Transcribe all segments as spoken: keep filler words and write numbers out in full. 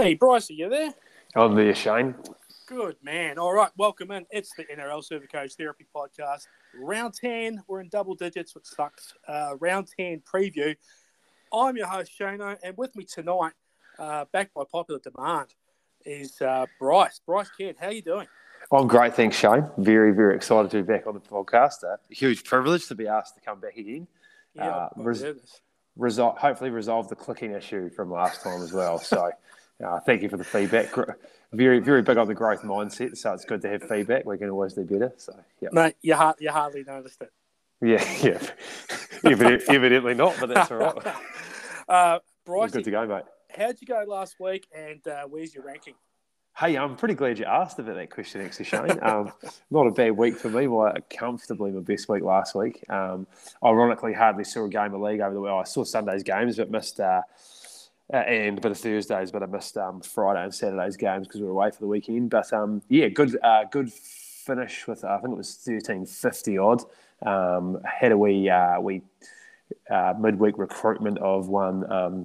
Hey, Bryce, are you there? I'm there, Shane. Good, man. All right, welcome in. It's the N R L Supercoach Therapy Podcast. Round ten, we're in double digits, which sucks. Uh, round ten preview. I'm your host, Shano, and with me tonight, uh, back by popular demand, is uh, Bryce. Bryce Kidd, how you doing? I'm great, thanks, Shane. Very, very excited to be back on the podcast. Uh, a huge privilege to be asked to come back again. Yeah, uh, I'm res- nervous. resol- hopefully resolve the clicking issue from last time as well. So uh, thank you for the feedback. Gr- Very, very big on the growth mindset, so it's good to have feedback. We can always do better. So, yeah. Mate, you, ha- you hardly noticed it. Yeah, yeah. Evident- evidently not, but that's all right. uh, We're Bryce, good to go, mate. how'd you go last week, and uh, where's your ranking? Hey, I'm pretty glad you asked about that question, actually, Shane. Um, not a bad week for me. My, comfortably my best week last week. Um, ironically, hardly saw a game of league over the week. I saw Sunday's games, but missed uh, uh, and a bit of Thursdays, but I missed um, Friday and Saturday's games because we were away for the weekend. But um, yeah, good, uh, good finish with uh, I think it was thirteen fifty odd. Um, had a wee, uh, wee uh, midweek recruitment of one um,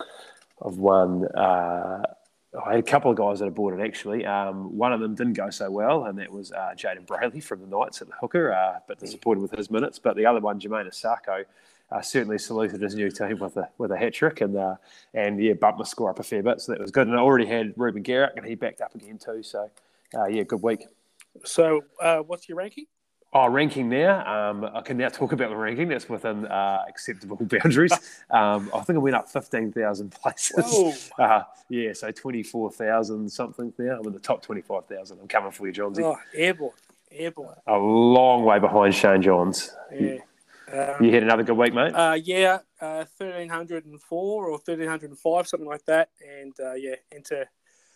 of one. Uh, I had a couple of guys that I bought it actually. Um, one of them didn't go so well, and that was uh, Jaden Brayley from the Knights at the hooker, uh, but disappointed with his minutes. But the other one, Jermaine Asako, uh, certainly saluted his new team with a with a hat trick, and uh, and yeah, bumped my score up a fair bit, so that was good. And I already had Ruben Garrick, and he backed up again too. So uh, yeah, good week. So, uh, what's your ranking? Oh, ranking now. Um, I can now talk about the ranking. That's within uh, acceptable boundaries. Um, I think I went up fifteen thousand places. Uh, yeah, so twenty-four thousand something now. I'm in the top twenty-five thousand. I'm coming for you, Johnsy. Oh, airborne. Airborne. A long way behind Shane Johns. Yeah. Um, you had another good week, mate? Uh, yeah, uh, thirteen oh four or thirteen oh five, something like that. And, uh, yeah, into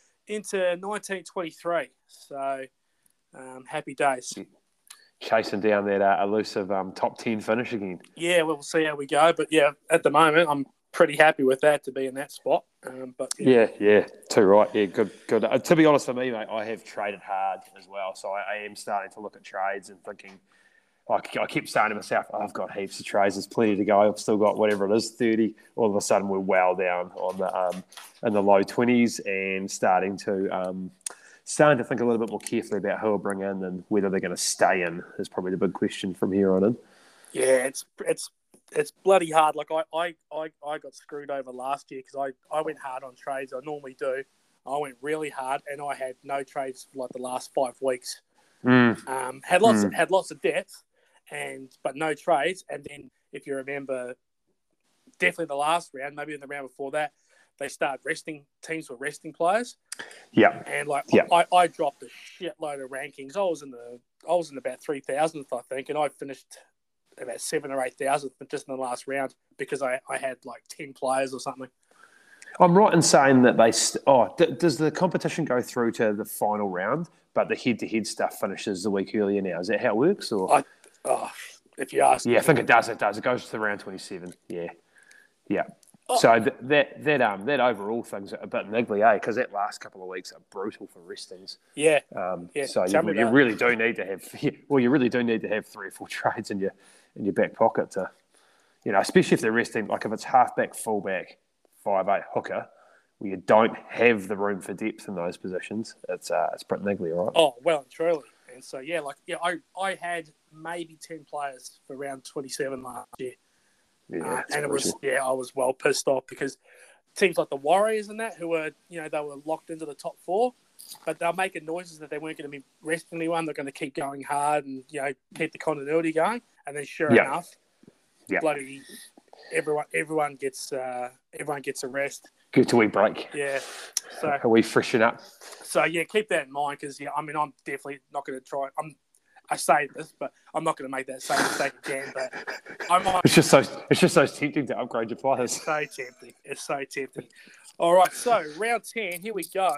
into nineteen twenty-three. So, um, happy days. Chasing down that uh, elusive um, top ten finish again. Yeah, we'll see how we go. But, yeah, at the moment, I'm pretty happy with that to be in that spot. Um, but yeah. yeah, yeah, too right. Yeah, good, good. Uh, to be honest, for me, mate, I have traded hard as well. So I, I am starting to look at trades and thinking, like, I keep saying to myself, oh, I've got heaps of trades. There's plenty to go. I've still got whatever it is, thirty. All of a sudden, we're well down on the um, in the low twenties and starting to um, starting to think a little bit more carefully about who I'll bring in and whether they're going to stay in is probably the big question from here on in. Yeah, it's it's it's bloody hard. Like I I, I, I got screwed over last year because I, I went hard on trades. I normally do. I went really hard, and I had no trades for like the last five weeks. Mm. Um, had lots mm. of, had lots of depth, and but no trades. And then if you remember, definitely the last round, maybe in the round before that, they started resting teams were resting players. Yeah, and like yeah. I, I dropped a shitload of rankings. I was in the I was in about three thousandth, I think, and I finished about seven or eight thousandth just in the last round because I, I had like ten players or something. I'm right in saying that they. St- oh, d- does the competition go through to the final round, but the head-to-head stuff finishes the week earlier now? Is that how it works? Or I, oh, if you ask, yeah, me. I think it does. It does. It goes to the round twenty-seven. Yeah, yeah. Oh. So th- that that um that overall thing's a bit niggly, eh? Because that last couple of weeks are brutal for restings. Yeah. Um. Yeah. So you, you really do need to have. Well, you really do need to have three or four trades in your in your back pocket to, you know, especially if they're resting. Like if it's halfback, fullback, five eight hooker, where you don't have the room for depth in those positions, it's uh it's pretty niggly, right? Oh, well and truly. And so yeah, like yeah, I I had maybe ten players for round twenty-seven last year. Yeah, uh, and it brutal. was yeah, I was well pissed off because teams like the Warriors and that who were you know they were locked into the top four, but they're making noises that they weren't going to be resting anyone. They're going to keep going hard and you know keep the continuity going. And then sure yeah. enough, yeah. bloody everyone everyone gets uh, everyone gets a rest. Good till we break. Yeah. So are we freshen up? So yeah, keep that in mind because yeah, I mean I'm definitely not going to try. I'm I say this, but I'm not going to make that same mistake again. But I might. It's just so it's just so tempting to upgrade your players. It's so tempting. It's so tempting. All right, so round ten. Here we go.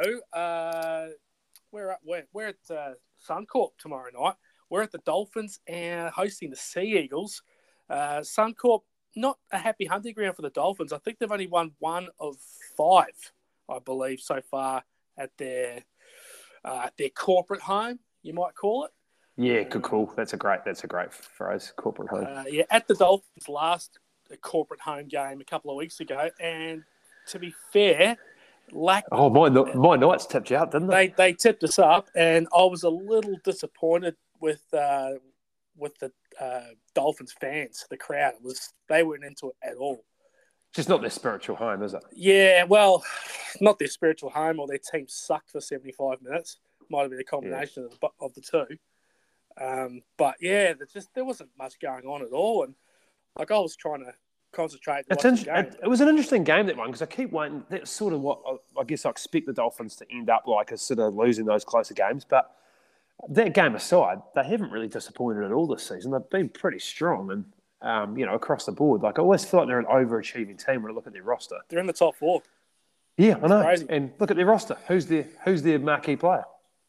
Uh, we're at we're, we're at uh, Suncorp tomorrow night. We're at the Dolphins and hosting the Sea Eagles. Uh, Suncorp, not a happy hunting ground for the Dolphins. I think they've only won one of five, I believe, so far at their uh, their corporate home. You might call it. Yeah, good call. That's a great. That's a great phrase. Corporate home. Uh, yeah, at the Dolphins' last corporate home game a couple of weeks ago, and to be fair, Lack. Oh, my my Knights tipped you out, didn't they? They they tipped us up, and I was a little disappointed with uh, with the uh, Dolphins fans, the crowd. It was they weren't into it at all. Just not their spiritual home, is it? Yeah, well, not their spiritual home, or their team sucked for seventy-five minutes. Might have been a combination yeah. of, the, of the two. Um, but yeah, just there wasn't much going on at all, and like I was trying to concentrate. It's in, it, it was an interesting game, that one, because I keep waiting. That's sort of what I, I guess I expect the Dolphins to end up like, is sort of losing those closer games. But that game aside, they haven't really disappointed at all this season. They've been pretty strong and um, you know, across the board. Like I always feel like they're an overachieving team when I look at their roster. They're in the top four. Yeah, I know. Crazy. And look at their roster. Who's their Who's their marquee player?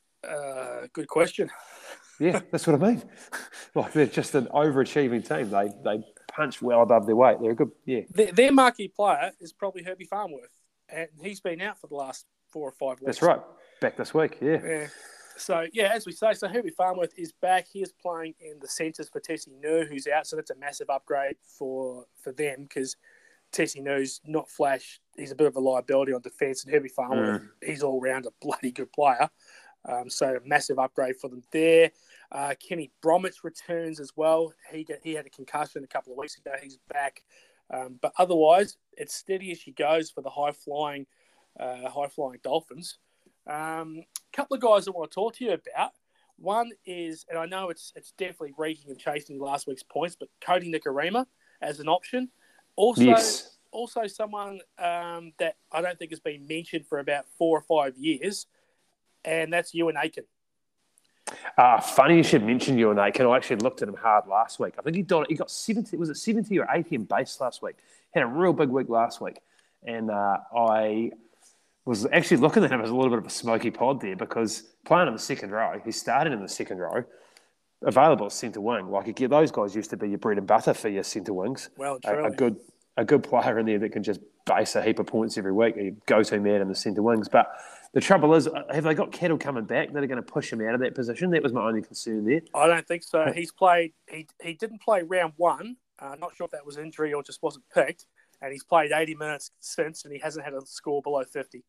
Uh, good question. Yeah, that's what I mean. Like they're just an overachieving team. They they punch well above their weight. They're a good, yeah. Their, their marquee player is probably Herbie Farnworth, and he's been out for the last four or five weeks. That's right. Back this week, yeah. Yeah. So, yeah, as we say, so Herbie Farnworth is back. He is playing in the centres for Tessie New, who's out. So that's a massive upgrade for, for them because Tessie New's not flash. He's a bit of a liability on defence, and Herbie Farnworth, mm. he's all round a bloody good player. Um, so a massive upgrade for them there. Uh, Kenny Bromwich returns as well. He get, he had a concussion a couple of weeks ago. He's back. Um, but otherwise, it's steady as she goes for the high-flying uh, high-flying Dolphins. A um, couple of guys I want to talk to you about. One is, and I know it's it's definitely reeking and chasing last week's points, but Cody Nikorima as an option. Also, yes. also someone um, that I don't think has been mentioned for about four or five years, and that's Ewan Aiken. Uh, funny you should mention Ewan Aiken. I actually looked at him hard last week. I think he got, he got seventy, was it seventy or eighty in base last week? He had a real big week last week. And uh, I was actually looking at him as a little bit of a smoky pod there because playing in the second row, he started in the second row, available as centre wing. Like, again, those guys used to be your bread and butter for your centre wings. Well, a, a good a good player in there that can just base a heap of points every week, a go-to man in the centre wings. But the trouble is, have they got Kettle coming back that are going to push him out of that position? That was my only concern there. I don't think so. He's played. He he didn't play round one. Uh, not sure if that was injury or just wasn't picked. And he's played eighty minutes since, and he hasn't had a score below fifty.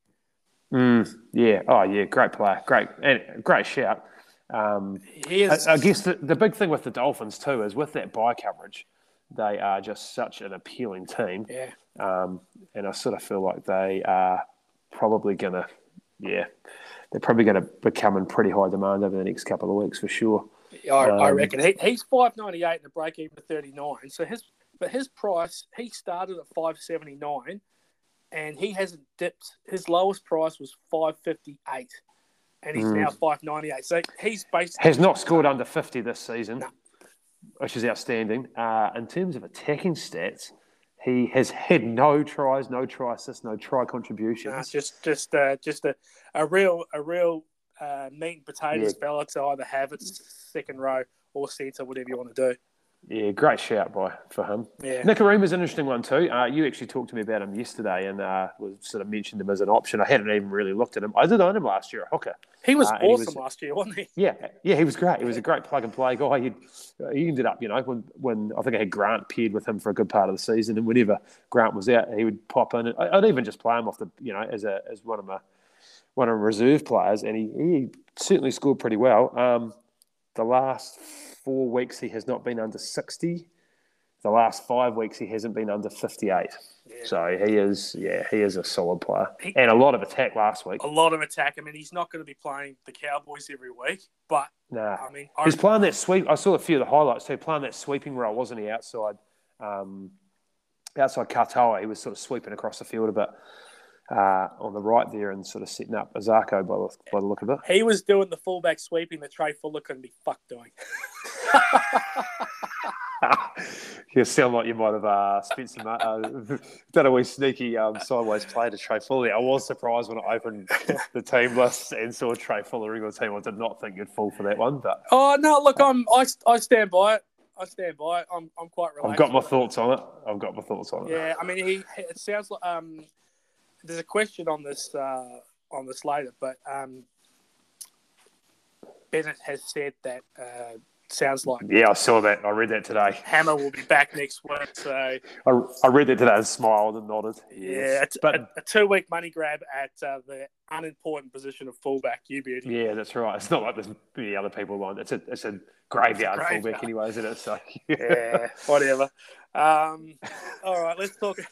Mm, yeah. Oh, yeah. Great player. Great and great shout. Um, he is. I, I guess the, the big thing with the Dolphins too is with that bye coverage, they are just such an appealing team. Yeah. Um, and I sort of feel like they are probably going to, yeah, they're probably going to become in pretty high demand over the next couple of weeks for sure. I, um, I reckon he, he's five ninety eight and a break even of thirty nine. So his but his price, he started at five seventy nine, and he hasn't dipped. His lowest price was five fifty eight, and he's mm. now five ninety eight. So he's basically has not scored under fifty this season, no. which is outstanding. Uh, in terms of attacking stats, he has had no tries, no try assists, no try contributions. No, it's just just uh, just a, a real a real uh, meat and potatoes yeah. fella to either have it second row or centre, whatever you want to do. Yeah, great shout by for him. Yeah. Nikorima's an interesting one too. Uh, you actually talked to me about him yesterday and uh, was sort of mentioned him as an option. I hadn't even really looked at him. I did own him last year at hooker. He was uh, awesome he was, last year, wasn't he? Yeah, yeah, he was great. He was a great plug and play guy. He he ended up, you know, when when I think I had Grant paired with him for a good part of the season, and whenever Grant was out, he would pop in. And I'd even just play him off the, you know, as a as one of my one of my reserve players, and he, he certainly scored pretty well. Um, the last four weeks he has not been under sixty. The last five weeks, he hasn't been under fifty-eight. Yeah. So he is, yeah, he is a solid player. He, and a lot of attack last week. A lot of attack. I mean, he's not going to be playing the Cowboys every week, but, nah. I mean... He's playing that sweep. I saw a few of the highlights too, playing that sweeping role, wasn't he, outside um, outside Katoa. He was sort of sweeping across the field a bit uh, on the right there and sort of setting up Azarko by the, by the look of it. He was doing the fullback sweeping that Trey Fuller couldn't be fucked doing. You sound like you might have uh, spent some uh, done a wee sneaky um, sideways play to Trey Fuller. I was surprised when I opened the team list and saw Trey Fuller in your team. I did not think you'd fall for that one, but oh no, look, I'm I, I stand by it. I stand by it. I'm I'm quite relaxed. I've got my thoughts on it. I've got my thoughts on it. Yeah, I mean, he. It sounds like um, there's a question on this uh, on this later, but um, Bennett has said that. Uh, sounds like. Yeah, I saw that. I read that today. Hammer will be back next week, so I, I read that today and smiled and nodded. yeah, Yes. a, but a, a two-week money grab at uh, the unimportant position of fullback. You beauty. yeah, that's right. It's not like there's many other people on. It's a it's a graveyard, It's a graveyard. fullback anyway, isn't it? So yeah, whatever. Um, all right, let's talk.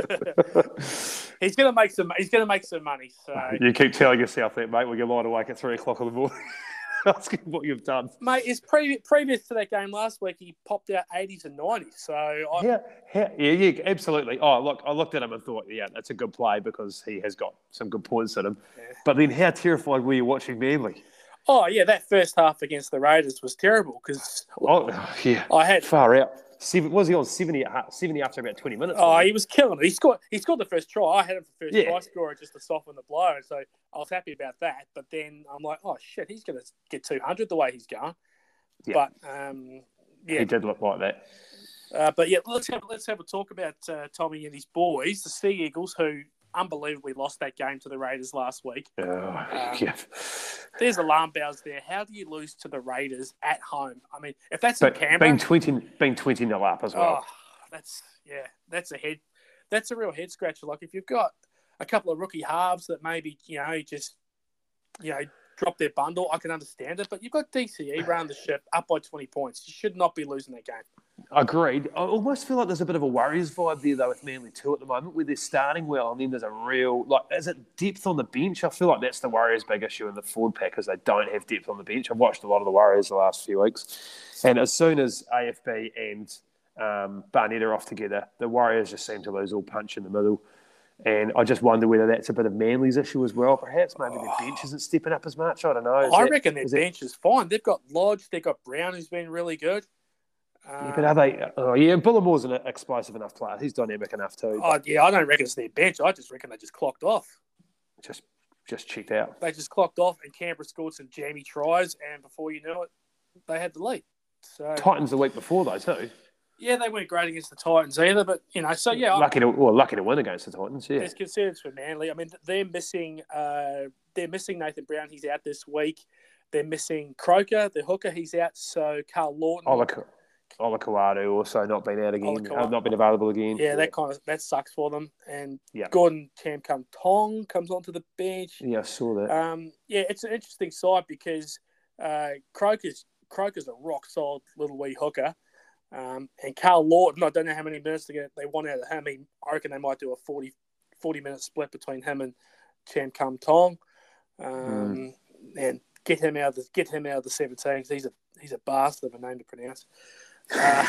he's gonna make some. He's gonna make some money. So you keep telling yourself that, mate, when you're lying awake at three o'clock in the morning. Asking what you've done, mate. Is pre- previous to that game last week, he popped out eighties and nineties. So I... yeah, yeah, yeah, absolutely. Oh, look, I looked at him and thought, yeah, that's a good play because he has got some good points in him. Yeah. But then, how terrified were you watching Manly? Oh yeah, that first half against the Raiders was terrible because oh yeah, I had far out. Seven, was he on seventy, seventy after about twenty minutes? Oh, he was killing it. He scored. He scored the first try. I had him for first yeah. try scorer just to soften the blow, so I was happy about that. But then I'm like, oh shit, he's going to get two hundred the way he's going. Yeah. But um, yeah, he did look like that. Uh, but yeah, let's have let's have a talk about uh, Tommy and his boys, the Sea Eagles, who unbelievably lost that game to the Raiders last week. Oh, um, yeah. There's alarm bells there. How do you lose to the Raiders at home? I mean, if that's but in Canberra, being twenty, being twenty nil up as well. Oh, that's yeah, that's a head, that's a real head scratcher. Like if you've got a couple of rookie halves that maybe you know just you know drop their bundle, I can understand it. But you've got D C E running the ship up by twenty points. You should not be losing that game. Agreed. I almost feel like there's a bit of a Warriors vibe there, though, with Manly too at the moment, where they're starting well, and then there's a real, like, is it depth on the bench? I feel like that's the Warriors' big issue in the forward pack, is they don't have depth on the bench. I've watched a lot of the Warriors the last few weeks, and as soon as A F B and um, Barnett are off together, the Warriors just seem to lose all punch in the middle. And I just wonder whether that's a bit of Manly's issue as well, perhaps. Maybe their bench isn't stepping up as much. I don't know. Is I that, reckon their is bench that... is fine. They've got Lodge, they've got Brown, who's been really good. Um, yeah, but are they? Oh, yeah, Bullamore's an explosive enough player. He's dynamic enough too. Oh, yeah, I don't reckon it's their bench. I just reckon they just clocked off. Just, just checked out. They just clocked off, and Canberra scored some jammy tries, and before you knew it, they had the lead. So Titans the week before though too. Yeah, they weren't great against the Titans either, but you know, so yeah, lucky to well, lucky to win against the Titans. Yeah, there's concerns for Manly. I mean, they're missing, uh, they're missing Nathan Brown. He's out this week. They're missing Croker, the hooker. He's out. So Carl Lawton, Olakau'atu also not been out again. Olakau'atu. Uh, not been available again. Yeah, that kind of that sucks for them. And yeah. Gordon Tam Kum Tong comes onto the bench. Yeah, I saw that. Um, yeah, it's an interesting side because uh, Croker's Croker's a rock solid little wee hooker. Um, and Carl Lawton, I don't know how many minutes they, get, they want out of him. He, I reckon they might do a forty, forty minute split between him and Chan Kum Tong, um, mm. and get him out of the get him out of the seventeens. He's a he's a bastard of a name to pronounce. Uh,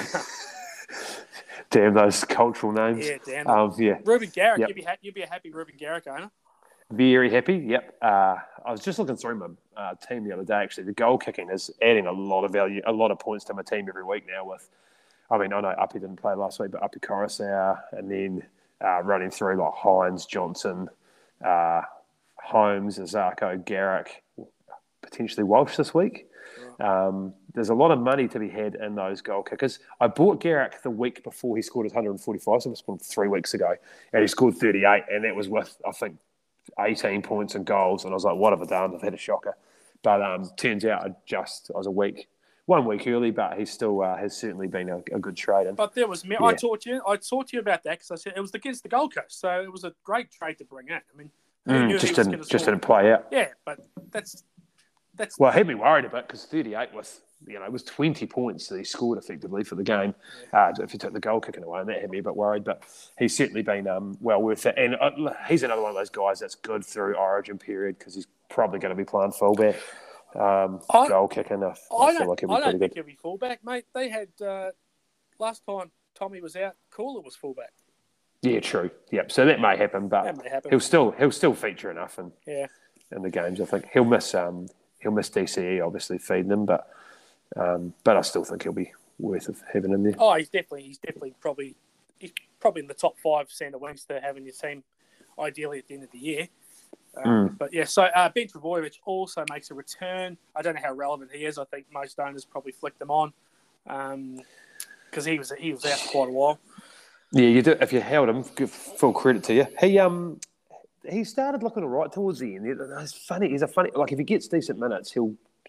damn those cultural names. Yeah, damn. Um, yeah. Ruben Garrick, yep. you'd be ha- you'd be a happy Ruben Garrick owner. Very happy. Yep. Uh, I was just looking through my uh, team the other day. Actually, the goal kicking is adding a lot of value, a lot of points to my team every week now. With, I mean, I know Uppy didn't play last week, but Uppy Coruscant, and then uh, running through like Hines, Johnson, uh, Holmes, Azarko, Garrick, potentially Walsh this week. Um, there's a lot of money to be had in those goal kickers. I bought Garrick the week before he scored his one hundred forty-five, so it was three weeks ago, and he scored thirty-eight, and that was with, I think, eighteen points and goals, and I was like, what have I done? I've had a shocker. But um, turns out I just, I was a week, one week early, but he still uh, has certainly been a, a good trade. And, but there was, yeah. I taught you, I taught you about that because I said it was against the Gold Coast, so it was a great trade to bring in. I mean, mm, just didn't, just didn't play out. Yeah, but that's, that's. Well, it had me worried a bit because thirty-eight was, you know, it was twenty points that he scored effectively for the game. Yeah. Uh, if you took the goal kicking away, and that had me a bit worried. But he's certainly been um, well worth it. And uh, he's another one of those guys that's good through Origin period because he's probably going to be playing fullback. Um, I, goal kicking, I, I, I feel like he'll be I don't pretty think good. he'll be fullback, mate. They had uh, last time Tommy was out, Cooler was fullback. Yeah, true. Yep. So that may happen, but that may happen. he'll still he'll still feature enough in yeah. in the games. I think he'll miss um he'll miss D C E obviously feeding him, but um but I still think he'll be worth of having in there. Oh, he's definitely he's definitely probably he's probably in the top five centre wings to have in your team, ideally at the end of the year. Um, mm. But yeah, so uh, Ben Trebojevic also makes a return. I don't know how relevant he is. I think most owners probably flicked him on because um, he was he was out for quite a while. Yeah, you do. If you held him, give full credit to you. He um he started looking all right towards the end. It's funny. He's a funny like if he gets decent minutes, he'll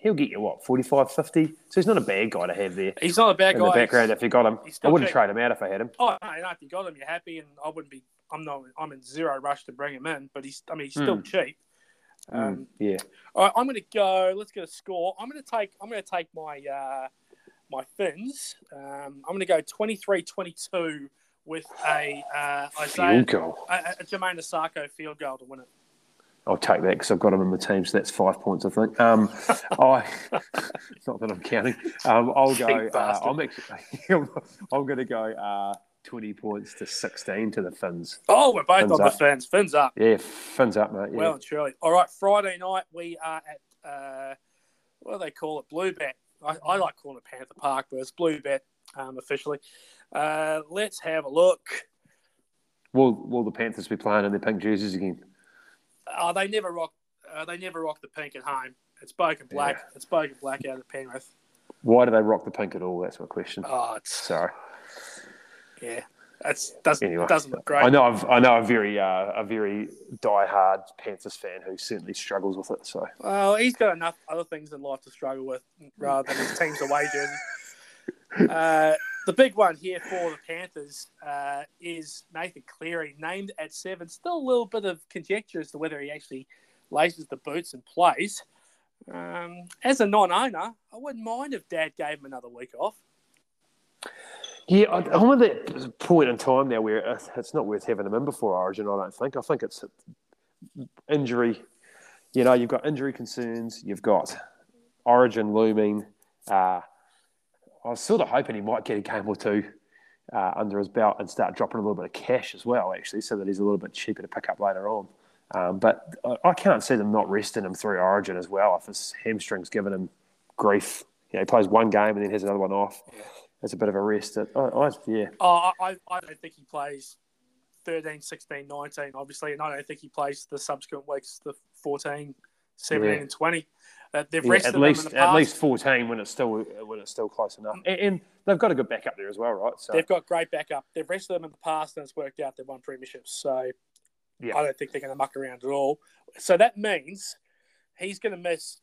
he'll get you, what, forty-five, fifty? So he's not a bad guy to have there. He's not a bad in guy. In the background, he's, if you got him. I wouldn't cheap. trade him out if I had him. Oh, no, no, if you got him, you're happy, and I wouldn't be, I'm not, I'm in zero rush to bring him in, but he's, I mean, he's still mm. cheap. Um, mm, yeah. All right, I'm going to go, let's get a score. I'm going to take, I'm going to take my, uh, my Finns. Um, I'm going to go twenty-three twenty-two with a uh, Isaiah, field goal. A, a Jermaine Osako field goal to win it. I'll take that because I've got him in my team, so that's five points, I think. Um, I, not that I'm counting. Um, I'll go. Uh, I'm actually, I'm going to go uh, twenty points to sixteen to the Finns. Oh, we're both Fins on up. the Finns. Fins up. Yeah, Fins up, mate. Yeah. Well and truly. All right, Friday night we are at uh, what do they call it? Blue Bet. I, I like calling it Panther Park, but it's Blue Bet um, officially. Uh, let's have a look. Will Will the Panthers be playing in their pink jerseys again? Oh, they never rock. Uh, they never rock the pink at home. It's both and black. Yeah. It's both and black out of Penrith. Why do they rock the pink at all? That's my question. Oh, it's sorry. Yeah, that's doesn't anyway, doesn't look great. I know. I've, I know a very uh, a very diehard Panthers fan who certainly struggles with it. So. Well, he's got enough other things in life to struggle with rather than his team's away jersey. Uh, the big one here for the Panthers uh, is Nathan Cleary, named at seven. Still a little bit of conjecture as to whether he actually laces the boots and plays. Um, as a non-owner, I wouldn't mind if Dad gave him another week off. Yeah, I'm at that point in time now where it's not worth having him in before Origin, I don't think. I think it's injury. You know, you've got injury concerns. You've got Origin looming. Uh, I was sort of hoping he might get a game or two uh, under his belt and start dropping a little bit of cash as well, actually, so that he's a little bit cheaper to pick up later on. Um, but I can't see them not resting him through Origin as well if his hamstring's giving him grief. You know, he plays one game and then has another one off. Yeah. It's a bit of a rest. I, I, yeah. Oh, I, I don't think he plays thirteen, sixteen, nineteen, obviously, and I don't think he plays the subsequent weeks, the fourteen, seventeen, yeah. and twenty. Uh, they've yeah, rested at least them in the past. At least fourteen when it's still when it's still close enough, and, and they've got a good backup there as well, right? So they've got great backup. They've rested them in the past, and it's worked out. They've won premierships, so yeah. I don't think they're going to muck around at all. So that means he's going to miss.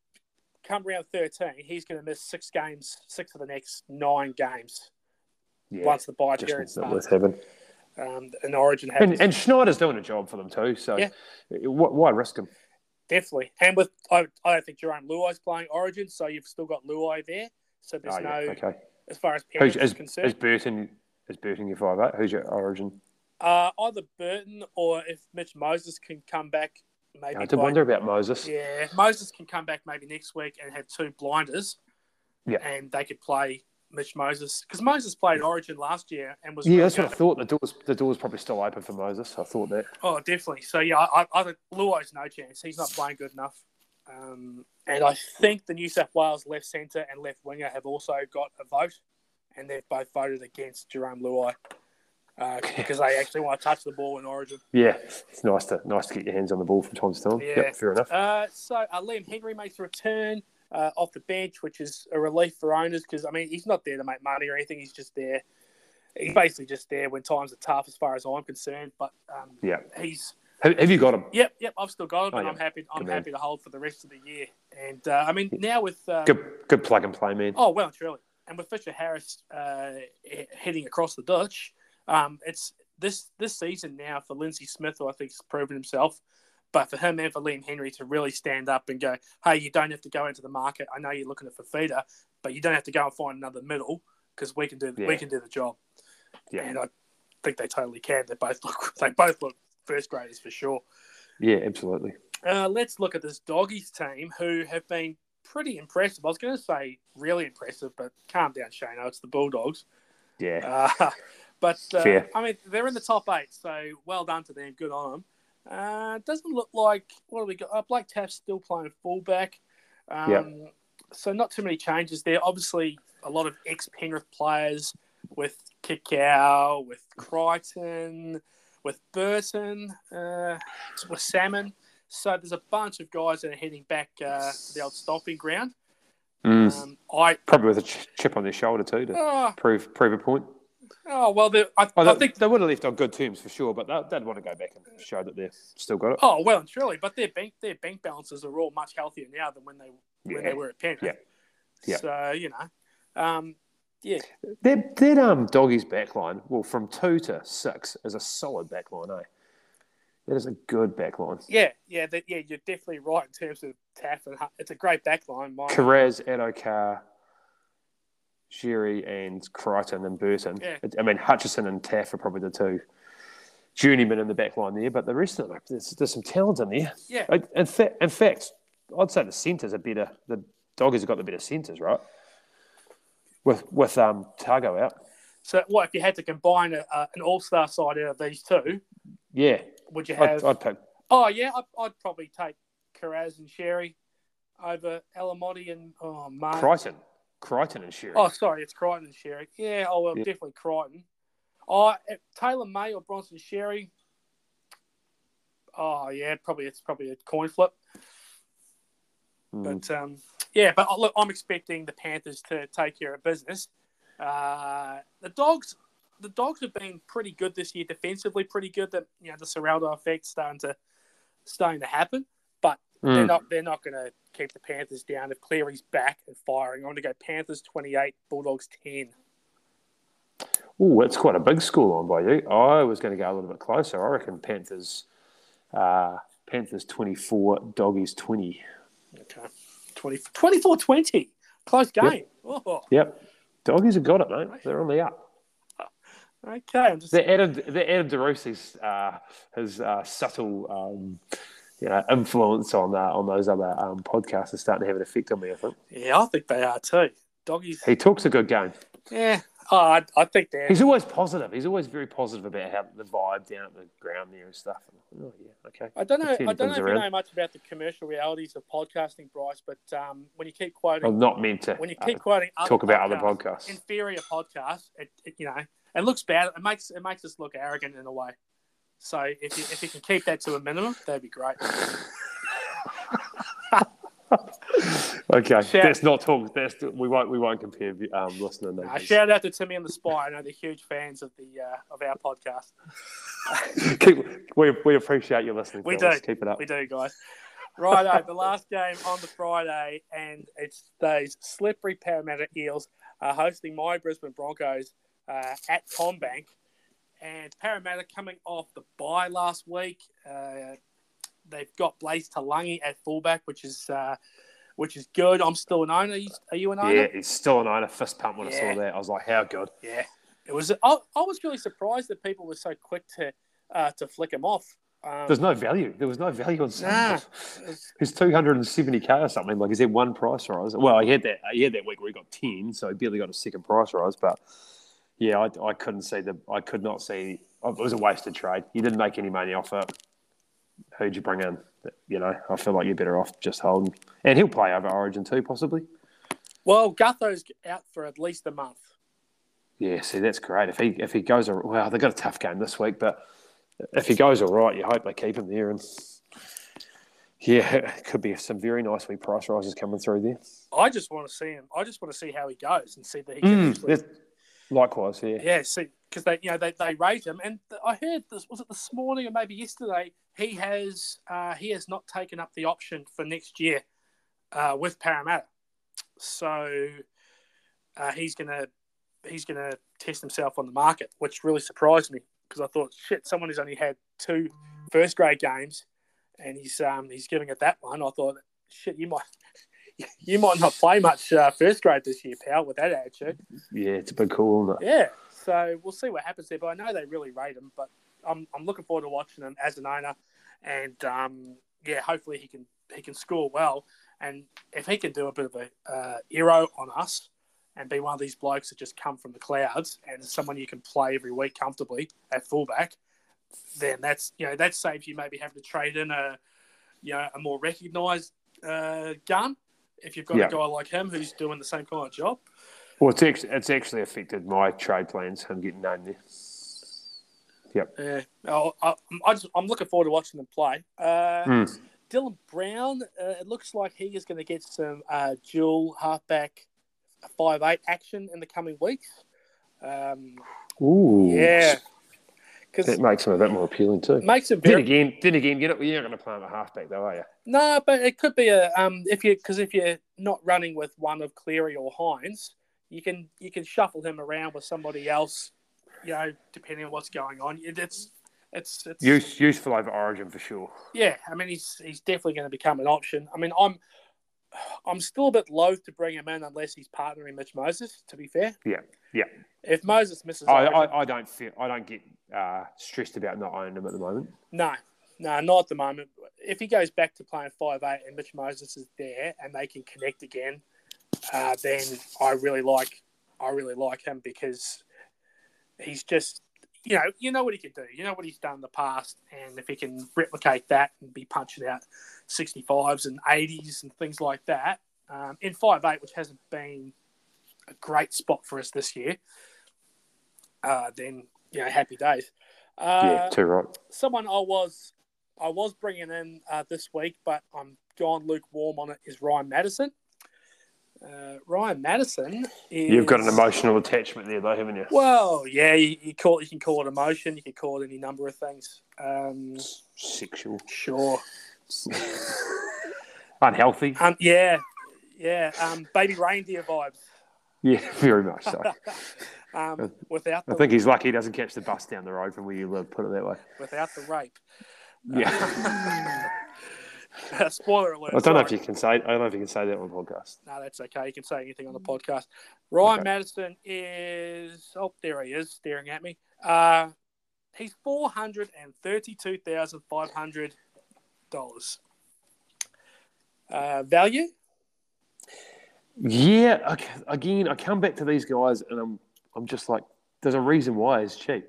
Come round thirteen, he's going to miss six games, six of the next nine games. Yeah, once the bye period starts. Worth having. Um, an Origin happens. And, and Schneider's doing a job for them too, so yeah. why risk him? Definitely. And with I, I don't think Jerome Luai's playing Origin, so you've still got Luai there. So there's oh, yeah. no okay. as far as parents is concerned. Is Burton is Burton your five eight? Who's your Origin? Uh, either Burton or if Mitch Moses can come back. Maybe I did wonder about Moses. Yeah, Moses can come back maybe next week and have two blinders. Yeah, and they could play Mitch Moses because Moses played Origin last year and was yeah. Really that's good. What I thought. The doors, the doors probably still open for Moses. I thought that. Oh, definitely. So yeah, I, I think Luai's no chance. He's not playing good enough. Um, and I think the New South Wales left centre and left winger have also got a vote, and they've both voted against Jerome Luai. Uh, because they actually want to touch the ball in Origin. Yeah, it's nice to nice to get your hands on the ball from time to time. Yeah, yep, fair enough. Uh, so uh, Liam Henry makes a return uh, off the bench, which is a relief for owners because I mean he's not there to make money or anything. He's just there. He's basically just there when times are tough, as far as I'm concerned. But um, yeah, he's. Have, have you got him? Yep, yep. I've still got him, oh, and yeah. I'm happy. I'm good happy man. to hold for the rest of the year. And uh, I mean now with uh, good, good plug and play, man. Oh well, truly. And with Fisher Harris uh, heading across the ditch, um, it's. This this season now for Lindsay Smith, who I think has proven himself, but for him and for Liam Henry to really stand up and go, hey, you don't have to go into the market. I know you're looking at Fafita, but you don't have to go and find another middle because we can do yeah. we can do the job. Yeah. And I think they totally can. They both look they both look first graders for sure. Yeah, absolutely. Uh, let's look at this Doggies team who have been pretty impressive. I was going to say really impressive, but calm down, Shano. It's the Bulldogs. Yeah. Uh, But, uh, I mean, they're in the top eight, so well done to them. Good on them. Uh, doesn't look like, what do we got? Uh, Blake Taft's still playing fullback. Um, yeah. So not too many changes there. Obviously, a lot of ex-Penrith players with Kikau, with Crichton, with Burton, uh, with Salmon. So there's a bunch of guys that are heading back uh, to the old stomping ground. Mm. Um, I Probably with a ch- chip on their shoulder too to uh, prove prove a point. Oh well, they- I, Oh, I they, think. they would have left on good terms for sure, but they, they'd want to go back and show that they've still got it. Oh well and truly, but their bank their bank balances are all much healthier now than when they when Yeah. they were at Penrith. Yeah. Yeah. So you know, um, yeah, That that um doggies backline, well, from two to six is a solid backline, eh? That is a good backline. yeah, yeah, that, yeah. You're definitely right in terms of Taff and Hunt. It's a great backline. My, Carraz, Adokar, Sherry, and Crichton and Burton. Yeah. I mean, Hutchison and Taff are probably the two journeymen in the backline there, but the rest of them, there's, there's some talent in there. Yeah. I, in, fa- in fact, I'd say the centres are better. The doggies have got the better centres, right? With with um Targo out. So what if you had to combine a, a, an all-star side out of these two? Yeah. Would you I'd, have? I'd pick. Oh yeah, I'd, I'd probably take Carraz and Sherry over Alamotti and oh man. Crichton. Crichton and Sherry. Oh, sorry, it's Crichton and Sherry. Yeah, oh well, Yeah. definitely Crichton. Oh, if Taylor May or Bronson Sherry. Oh yeah, probably it's probably a coin flip. Mm. But um, yeah, but look, I'm expecting the Panthers to take care of business. Uh, the dogs, the dogs have been pretty good this year defensively, pretty good. That you know the Serraldo effect starting to starting to happen, but they're Mm. not they're not going to keep the Panthers down if Cleary's back and firing. I'm going to go Panthers twenty-eight, Bulldogs ten. Oh, it's quite a big score line by you. I was going to go a little bit closer. I reckon Panthers, uh, Panthers twenty-four, Doggies twenty. Okay, twenty, twenty-four twenty. Close game. Oh, Yep, Doggies have got it, mate. They're on the up. okay. I'm just They added, they added DeRussi's uh, his uh, subtle, um, you know, influence on uh, on those other um, podcasts is starting to have an effect on me. I think yeah, I think they are too. Doggies. he talks a good game. Yeah. Oh, I, I think they're. He's always positive. He's always very positive about how the vibe down at the ground there and stuff. Oh yeah, okay. I don't know. Let's turn I don't know things if around. you know much about the commercial realities of podcasting, Bryce. But um, when you keep quoting, I'm not meant to when you uh, keep quoting other talk about other podcasts, podcasts. inferior podcasts, it, it you know it looks bad. It makes it makes us look arrogant in a way. So if you if you can keep that to a minimum, that'd be great. Okay, Shout- that's not talk. That's we won't we won't compare um, listening. Uh, shout out to Timmy and the Spy. I know they're huge fans of the uh, of our podcast. Keep, we we appreciate you listening. We fellas. do. Keep it up. We do, guys. Righto, the last game on the Friday, and it's those slippery Parramatta Eels are hosting my Brisbane Broncos uh, at Combank. And Parramatta coming off the bye last week. Uh, they've got Blaze Talangi at fullback, which is uh, which is good. I'm still an owner. Are you, are you an owner? Yeah, he's still an owner. Fist pump when I Yeah. saw that. I was like, how good. Yeah. It was. I, I was really surprised that people were so quick to uh, to flick him off. Um, There's no value. There was no value on Nah. sales. He's two hundred seventy k or something. Like, is there one price rise? Well, he had that. He had that week where he got ten, so he barely got a second price rise. But yeah, I, I couldn't see the. I could not see. It was a wasted trade. You didn't make any money off it. Who'd you bring in? You know, I feel like you're better off just holding. And he'll play over Origin too, possibly. well, Gutho's out for at least a month. Yeah, see, that's great. If he if he goes, well, they've got a tough game this week, but if he goes all right, you hope they keep him there. And yeah, it could be some very nice wee price rises coming through there. I just want to see him. I just want to see how he goes and see that he can Mm, actually. that's- likewise, yeah. Yeah, see, because they, you know, they, they rate him, and I heard this was it this morning or maybe yesterday. He has uh, he has not taken up the option for next year uh, with Parramatta, so uh, he's gonna he's gonna test himself on the market, which really surprised me because I thought, shit, someone who's only had two first grade games, and he's um he's giving it that one. I thought, shit, you might. You might not play much uh, first grade this year, pal, with that attitude. Yeah, it's a big call, isn't it? Yeah, so we'll see what happens there. But I know they really rate him. But I'm I'm looking forward to watching him as an owner, and um, yeah, hopefully he can he can score well. And if he can do a bit of a uh, hero on us and be one of these blokes that just come from the clouds and is someone you can play every week comfortably at fullback, then that's you know that saves you maybe having to trade in a you know a more recognised uh, gun. If you've got Yeah. a guy like him who's doing the same kind of job. Well, it's actually, it's actually affected my trade plans, him getting named there. Yep. Yeah, I, I, I just, I'm looking forward to watching them play. Uh, Mm. Dylan Brown, uh, it looks like he is going to get some uh, dual halfback five eight action in the coming weeks. Um, Ooh. yeah. That makes him a bit more appealing too. Makes him very... Then again, then again, you're not, you're not going to play him at halfback though, are you? No, but it could be a um if you because if you're not running with one of Cleary or Hines, you can you can shuffle him around with somebody else, you know, depending on what's going on. It's it's it's Use, useful over Origin for sure. Yeah, I mean he's he's definitely going to become an option. I mean I'm I'm still a bit loath to bring him in unless he's partnering Mitch Moses. To be fair, yeah, yeah. If Moses misses, I, Origin, I, I don't feel I don't get uh, stressed about not owning him at the moment. No, no, not at the moment. If he goes back to playing five eight and Mitch Moses is there and they can connect again, uh, then I really like I really like him because he's just you know you know what he can do. You know what he's done in the past, and if he can replicate that and be punching out sixty-fives and eighties and things like that um, in five eight, which hasn't been a great spot for us this year, uh, then you know happy days. Uh, yeah, too right. Someone I was I was bringing in uh, this week, but I'm gone lukewarm on it, is Ryan Madison. Uh, Ryan Madison is... You've got an emotional attachment there, though, haven't you? Well, yeah, you, you, call, you can call it emotion. You can call it any number of things. Um, Sexual. Sure. Unhealthy. Um, yeah, yeah. Um, baby reindeer vibes. Yeah, very much so. um, without the, I think he's lucky he doesn't catch the bus down the road from where you live, put it that way. Without the rape. Yeah. Uh, spoiler alert. I don't sorry. know if you can say. I don't know if you can say that on the podcast. No, that's okay. You can say anything on the podcast. Ryan Okay. Madison is. Oh, there he is, staring at me. Uh, he's four hundred and thirty-two thousand five hundred dollars. Uh, value. Yeah. Okay. Again, I come back to these guys, and I'm. I'm just like, there's a reason why he's cheap.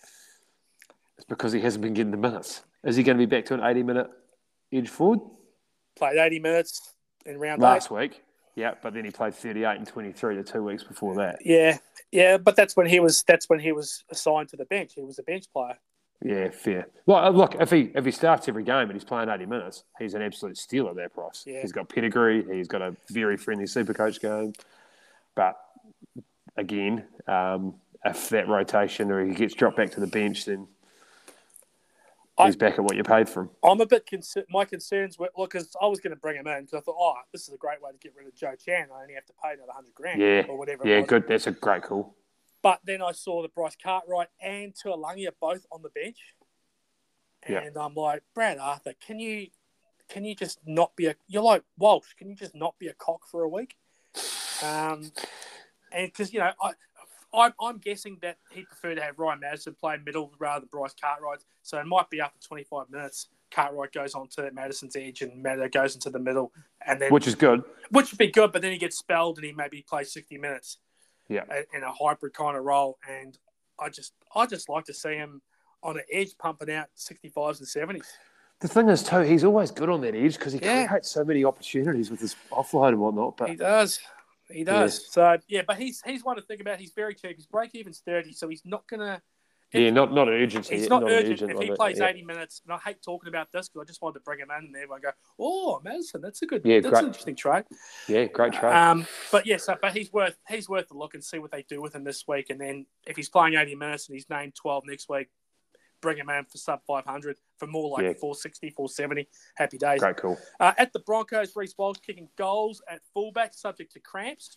It's because he hasn't been getting the minutes. Is he going to be back to an eighty-minute edge forward? Played eighty minutes in round last eight. week. Yeah, but then he played thirty-eight and twenty-three the two weeks before that. Yeah, yeah, but that's when he was. That's when he was assigned to the bench. He was a bench player. Yeah, fair. Well, look, if he if he starts every game and he's playing eighty minutes, he's an absolute steal at that price. Yeah. He's got pedigree. He's got a very friendly Supercoach game. But again, um, if that rotation or he gets dropped back to the bench, then he's I, back at what you paid for him. I'm a bit concerned. My concerns were, look, because I was going to bring him in because I thought, oh, this is a great way to get rid of Joe Chan. I only have to pay another hundred grand yeah. or whatever. Yeah, good. That's a great call. But then I saw that Bryce Cartwright and Tuilagi are both on the bench, and yeah. I'm like, Brad Arthur, can you can you just not be a? You're like Walsh. Can you just not be a cock for a week? Um, and because you know I. I'm, I'm guessing that he'd prefer to have Ryan Madison play middle rather than Bryce Cartwright. So it might be after twenty-five minutes, Cartwright goes onto Madison's edge and Madison goes into the middle. and then Which is good. Which would be good, but then he gets spelled and he maybe plays sixty minutes yeah. in a hybrid kind of role. And I just I just like to see him on an edge pumping out sixty-fives and seventies. The thing is, too, he's always good on that edge because he Yeah. creates so many opportunities with his offload and whatnot. But He does. He does. Yeah. So, yeah, but he's he's one to think about. He's very cheap. His break-even's thirty, so he's not going to... Yeah, not not an urgency. He's not, not urgent. urgent if he on plays it, yeah. eighty minutes, and I hate talking about this because I just wanted to bring him in and everyone go, oh, Madison, that's a good, Yeah, that's great. an interesting trade. Yeah, great trade. Um, but yeah, so but he's worth he's worth a look and see what they do with him this week, and then if he's playing eighty minutes and he's named twelve next week, bring him in for sub five hundred for more like Yeah. four sixty, four seventy. Happy days. Great call. Uh, at the Broncos, Reece Walsh kicking goals at fullback, subject to cramps.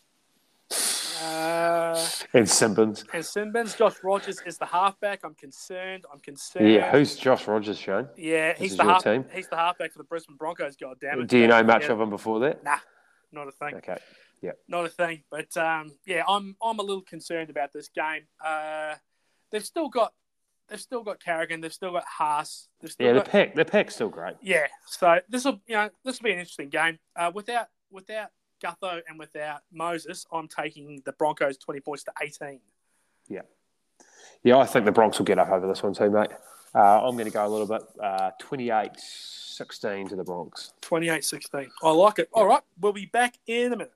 Uh, And Simbins. and Simbins. Josh Rogers is the halfback. I'm concerned. I'm concerned. Yeah, who's Josh Rogers, Shane? Yeah, This he's is the your half, team? he's the halfback for the Brisbane Broncos. God damn it! Do you know much Yeah. of him before that? Nah, not a thing. Okay. Yeah. Not a thing. But um, yeah, I'm I'm a little concerned about this game. Uh, they've still got they've still got Carrigan. They've still got Haas. They've still Yeah, the got, pack, the pack's still great. Yeah. So this will you know this will be an interesting game. Uh, without without Gutho and without Moses, I'm taking the Broncos twenty points to eighteen. Yeah. Yeah, I think the Bronx will get up over this one too, mate. Uh, I'm going to go a little bit uh, twenty-eight sixteen to the Bronx. twenty-eight sixteen. I like it. All right. We'll be back in a minute.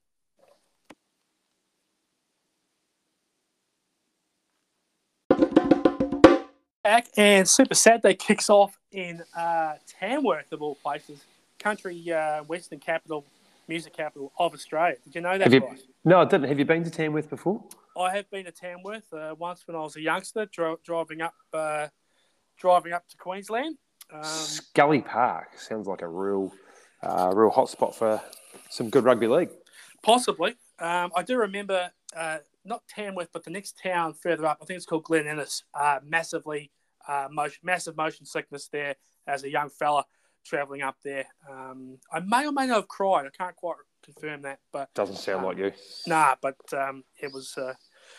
Back and Super Saturday kicks off in uh, Tamworth, of all places. Country uh, Western capital, music capital of Australia. Did you know that, Have you, guys? no, I didn't. Have you been to Tamworth before? I have been to Tamworth uh, once when I was a youngster, dri- driving up, uh, driving up to Queensland. Um, Scully Park sounds like a real, uh, real hot spot for some good rugby league. Possibly. Um, I do remember uh, not Tamworth, but the next town further up. I think it's called Glen Innes. Uh, massively, uh, motion, massive motion sickness there as a young fella travelling up there. Um, I may or may not have cried. I can't quite confirm that, but doesn't sound um, like you. Nah, but um, it was uh,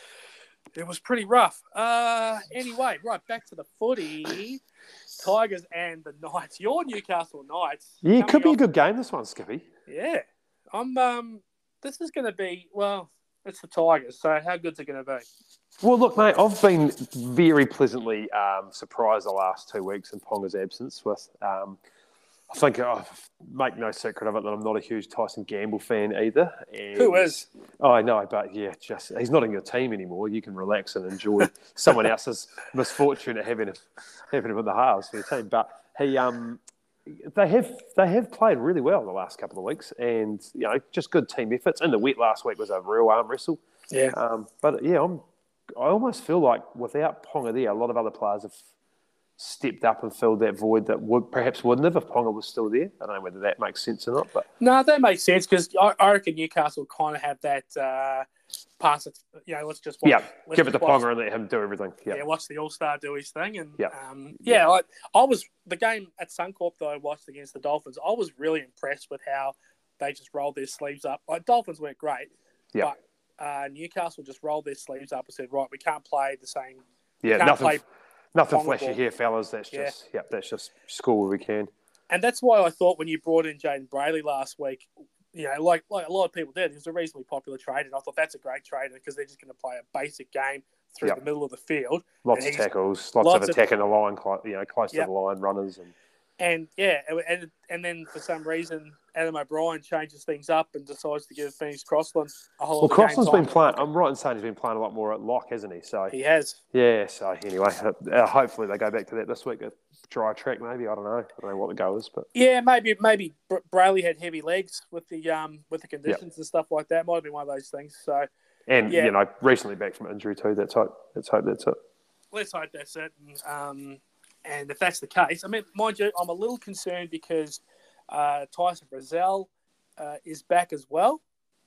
it was pretty rough. Uh, anyway, right back to the footy. Tigers and the Knights. Your Newcastle Knights. Yeah, it could be off, a good game. This one, Skippy. Yeah, I'm. Um, this is going to be well. It's the Tigers, so how good's it going to be? Well, look, mate, I've been very pleasantly um, surprised the last two weeks in Ponga's absence with. Um, I think I make no secret of it that I'm not a huge Tyson Gamble fan either. And, Who is? Oh, I know, but yeah, just he's not in your team anymore. You can relax and enjoy someone else's misfortune at having him, having him in the halves for your team. But he, um, they have they have played really well the last couple of weeks, and you know, just good team efforts. In the wet last week was a real arm wrestle. Yeah. Um, but yeah, I'm. I almost feel like without Ponga there, a lot of other players have stepped up and filled that void that would perhaps wouldn't have if Ponga was still there. I don't know whether that makes sense or not, but no, that makes sense because I, I reckon Newcastle kind of have that uh, pass it. You know, let's just watch, yeah, let's give it to watch, Ponga and let him do everything. Yeah, yeah watch the All Star do his thing, and yeah, um, yeah, like I was the game at Suncorp that I watched against the Dolphins. I was really impressed with how they just rolled their sleeves up. Like Dolphins weren't great, yeah. but uh, Newcastle just rolled their sleeves up and said, right, we can't play the same. Yeah, nothing. Play Nothing flashy here, fellas. That's yeah. just yeah, that's just score where we can. And that's why I thought when you brought in Jaden Brayley last week, you know, like like a lot of people did, he was a reasonably popular trade, and I thought that's a great trade because they're just going to play a basic game through yep. the middle of the field. Lots of tackles, lots, lots of attacking of, the line, you know, close yep. to the line runners, and and yeah, and and then for some reason Adam O'Brien changes things up and decides to give Phoenix Crossland a whole. Well, Crossland's been playing. I'm right in saying he's been playing a lot more at lock, hasn't he? So he has. Yeah. So anyway, uh, hopefully they go back to that this week. A dry track, maybe. I don't know. I don't know what the go is, but yeah, maybe maybe Brayley had heavy legs with the um with the conditions yep. and stuff like that. Might have been one of those things. So and yeah. you know, recently back from injury too. That's hope. Let's hope that's it. Let's hope that's it. And, um, and if that's the case, I mean, mind you, I'm a little concerned because uh, Tyson Frizzell uh, is back as well.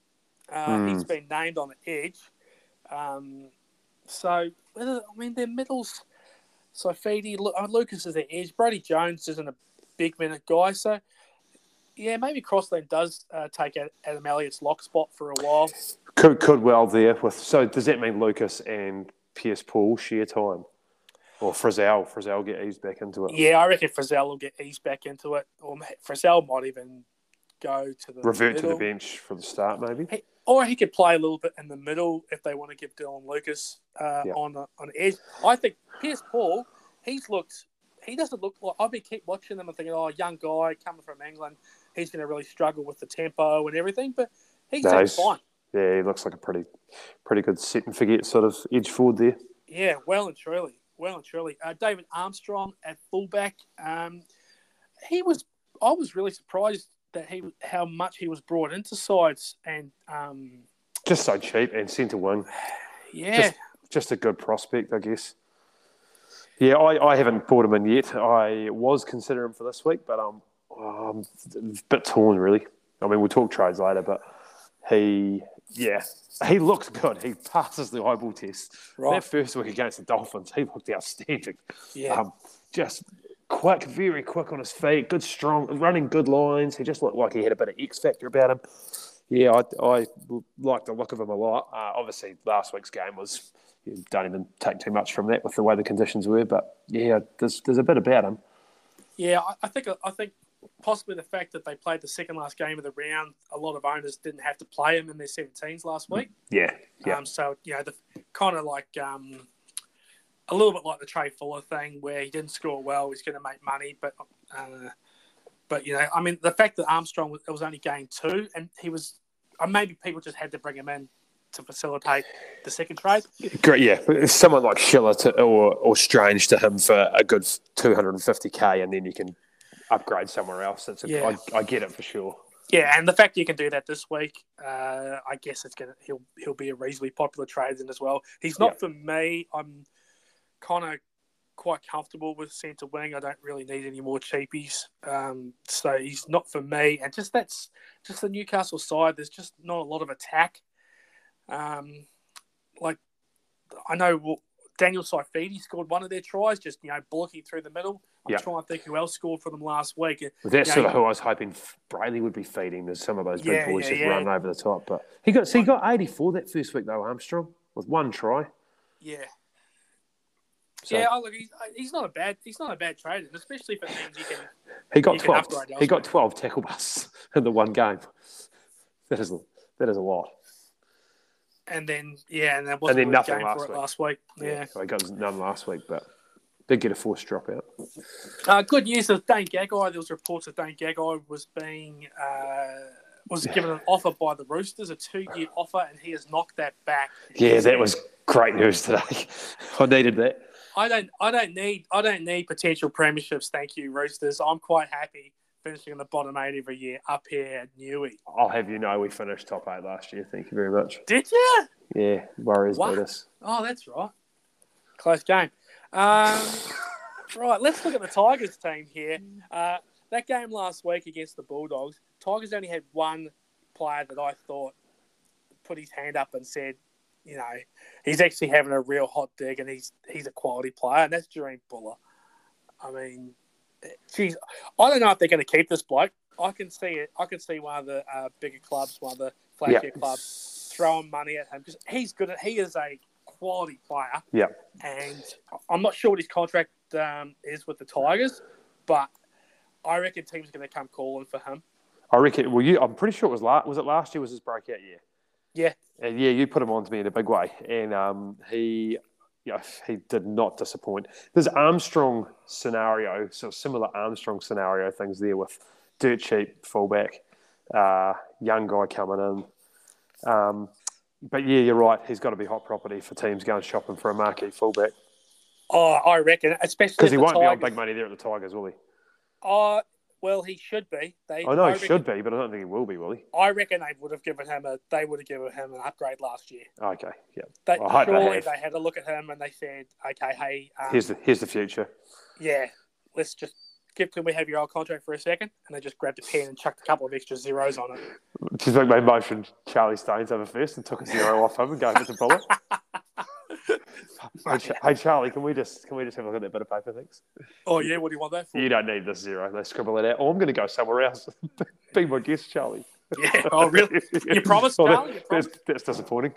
Uh, mm. He's been named on the edge. Um, so, I mean, their middles, Saifiti, Lucas is their edge. Brody Jones isn't a big minute guy. So, yeah, maybe Crossland does uh, take Adam Elliott's lock spot for a while. Could could well there. With So, does that mean Lucas and Pierce Paul share time? Or Frizzell, Frizzell get eased back into it. Yeah, I reckon Frizzell will get eased back into it. Or Frizzell might even go to the Revert middle. to the bench for the start, maybe. He, or he could play a little bit in the middle if they want to give Dylan Lucas uh, yeah. on the, on the edge. I think Pierce Paul, he's looked, he doesn't look like, I've been keep watching them and thinking, oh, young guy coming from England, he's going to really struggle with the tempo and everything, but he's no, no, he's, fine. Yeah, he looks like a pretty, pretty good set and forget sort of edge forward there. Yeah, well and truly. Well and truly. Uh, David Armstrong at fullback. Um, he was. I was really surprised that he how much he was brought into sides and um, just so cheap and centre wing. Yeah, just, just a good prospect, I guess. Yeah, I, I haven't brought him in yet. I was considering him for this week, but um, I'm a bit torn really. I mean, we'll talk trades later, but he. Yeah, he looks good. He passes the eyeball test. Right. That first week against the Dolphins, he looked outstanding. Yeah. Um, just quick, very quick on his feet, good, strong, running good lines. He just looked like he had a bit of X factor about him. Yeah, I, I like the look of him a lot. Uh, obviously, last week's game was, you don't even take too much from that with the way the conditions were. But yeah, there's there's a bit about him. Yeah, I, I think I think. Possibly the fact that they played the second last game of the round, a lot of owners didn't have to play him in their seventeens last week. Yeah, yeah. Um, so, you know, the kind of like um, a little bit like the Trey Fuller thing where he didn't score well, he's going to make money. But, uh, but you know, I mean, the fact that Armstrong was, it was only game two and he was, or maybe people just had to bring him in to facilitate the second trade. Great, yeah. Someone like Schiller to, or, or Strange to him for a good two hundred fifty K and then you can upgrade somewhere else. That's a, yeah. I, I get it for sure. Yeah, and the fact you can do that this week, uh, I guess it's gonna he'll he'll be a reasonably popular trade in as well. He's not Yeah. for me. I'm kind of quite comfortable with centre wing. I don't really need any more cheapies. Um, so he's not for me. And just that's just the Newcastle side. There's just not a lot of attack. Um, like I know Daniel Saifidi scored one of their tries, just you know bullocking through the middle. I'm Yeah. trying to think who else scored for them last week. Well, that's You sort know, of who I was hoping Brayley would be feeding. There's some of those big Yeah, boys yeah, just yeah. running over the top. But he got so he got eighty-four that first week though, Armstrong, with one try. yeah. So Yeah, oh, look, he's, he's not a bad he's not a bad trade, and especially if it means you can. he got you can twelve. upgrade He got elsewhere. twelve tackle busts in the one game. That is that is a lot. And then yeah, and then And wasn't then really nothing game last for it week. last week. Yeah. So he got none last week, but did get a forced dropout. Uh, good news of Dane Gagai. There was reports that Dane Gagai was being uh, was given an offer by the Roosters, a two-year offer, and he has knocked that back. Yeah, He's- that was great news today. I needed that. I don't. I don't need. I don't need potential premierships. Thank you, Roosters. I'm quite happy finishing in the bottom eight every year up here at Newey. I'll have you know we finished top eight last year. Thank you very much. Did you? Yeah, Warriors What? beat us. Oh, that's right. Close game. Um, right, let's look at the Tigers team here. Uh, that game last week against the Bulldogs, Tigers only had one player that I thought put his hand up and said, you know, he's actually having a real hot dig and he's he's a quality player, and that's Jereen Buller. I mean, geez, I don't know if they're going to keep this bloke. I can see it. I can see one of the uh, bigger clubs, one of the flashier Yeah. clubs, throwing money at him because he's good. At, he is a quality player. Yeah. And I'm not sure what his contract um, is with the Tigers, but I reckon teams are going to come calling for him. I reckon. Well, you. I'm pretty sure it was last. Was it last year? Was his breakout year? Yeah. And yeah, you put him on to me in a big way, and um, he, yeah, he did not disappoint. There's Armstrong scenario, so similar Armstrong scenario things there with dirt cheap fullback, uh, young guy coming in. Um, but yeah, you're right. He's got to be hot property for teams going shopping for a marquee fullback Oh, I reckon, especially because if he the won't be on Tigers- big money there at the Tigers, will he? Oh, well, he should be. They, I know I he reckon, should be, but I don't think he will be, will he? I reckon they would have given him a. They would have given him an upgrade last year. Okay, yeah. They, Well, I hope they surely have. they, had a look at him and they said, "Okay, hey, um, Here's the here's the future. yeah, let's just give. Can we have your old contract for a second?" And they just grabbed a pen and chucked a couple of extra zeros on it. Just make my motion Charlie Stones over first and took a zero off him and gave it to Bullet. hey, Ch- hey Charlie, can we just can we just have a look at that bit of paper, thanks? Oh yeah, what do you want that for? You don't need this zero. Let's scribble it out. Oh, I'm going to go somewhere else. Be my guest, Charlie. Yeah. Oh really? You promised, Well, that- Charlie? You promised? that's, that's disappointing.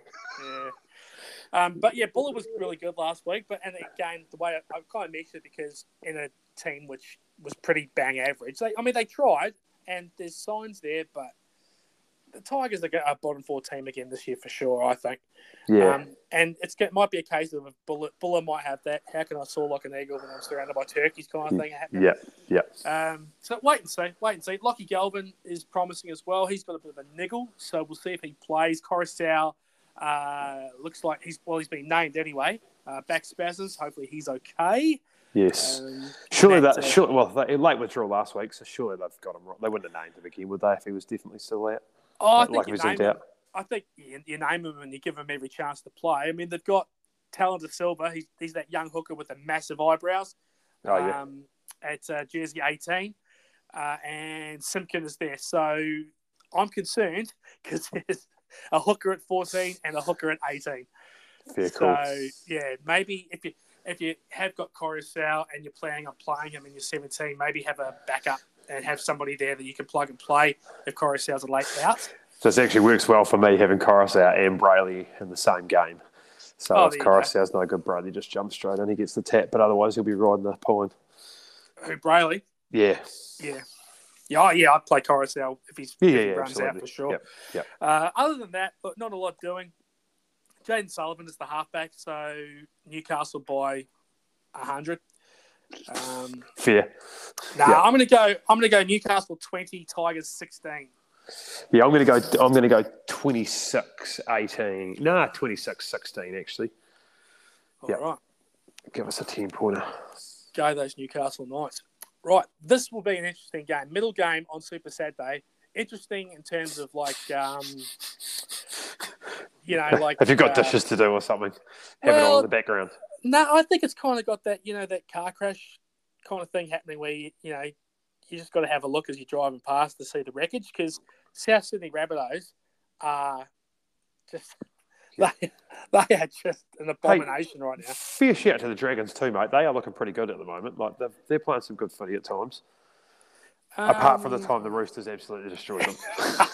Yeah. Um, but yeah, Buller was really good last week. But and again, the way I, I kind of mixed it because in a team which was pretty bang average, they, I mean, they tried and there's signs there, but the Tigers are a bottom four team again this year for sure. I think. Yeah. Um, and it's it might be a case of if Buller, Buller might have that. How can I soar like an eagle when I'm surrounded by turkeys? Kind of thing happening. yeah. Yeah. Um, so wait and see, wait and see. Lockie Galvin is promising as well. He's got a bit of a niggle, so we'll see if he plays. Coruscant uh, looks like he's well, he's been named anyway. Uh, back spasms. Hopefully he's okay. Yes. Um, surely and, that. uh, Surely, well, they, late withdrawal last week, so surely they've got him. They wouldn't have named him again, would they? If he was definitely still out. Oh, I Like, think like you he was in name him. doubt. I think you, you name him and you give him every chance to play. I mean, they've got Talon Silva. He's he's that young hooker with the massive eyebrows. Oh yeah. Um, at uh, jersey eighteen, uh, and Simpkin is there. So I'm concerned because there's a hooker at fourteen and a hooker at eighteen. Fair so call. yeah, maybe if you if you have got Coruscant and you're planning on playing him in your seventeen, maybe have a backup and have somebody there that you can plug and play if Coruscant's a late out. So this actually works well for me having Coruscant and Brayley in the same game. So Oh, if there you Coruscant's no good, Brayley just jumps straight in. He gets the tap, but otherwise he'll be riding the point. Who Brayley? Yeah. Yeah. Yeah, oh, yeah, I'd play Coruscant if, he's, Yeah, if yeah, he yeah, runs absolutely. out for sure. Yep, yep. Uh, other than that, look, not a lot doing. Jaden Sullivan is the halfback, so Newcastle by a hundred. Um, Fair. nah, Yeah. I'm gonna go. I'm gonna go Newcastle twenty, Tigers sixteen. Yeah, I'm going to go. I'm going to go twenty-six eighteen. Nah, twenty-six sixteen actually. All Yeah. right, Give us a ten pointer. go those Newcastle Knights. Right, this will be an interesting game. Middle game on Super Saturday. interesting in terms of like, um, you know, like. Have you got uh, dishes to do or something? Have it well, all in the background. No, I think it's kind of got that, you know, that car crash kind of thing happening where, you, you know, you just got to have a look as you're driving past to see the wreckage because South Sydney Rabbitohs are just, they, they are just an abomination hey, right now. Fair shout to the Dragons too, mate. They are looking pretty good at the moment. Like they're, they're playing some good footy at times. Um, Apart from the time the Roosters absolutely destroyed them.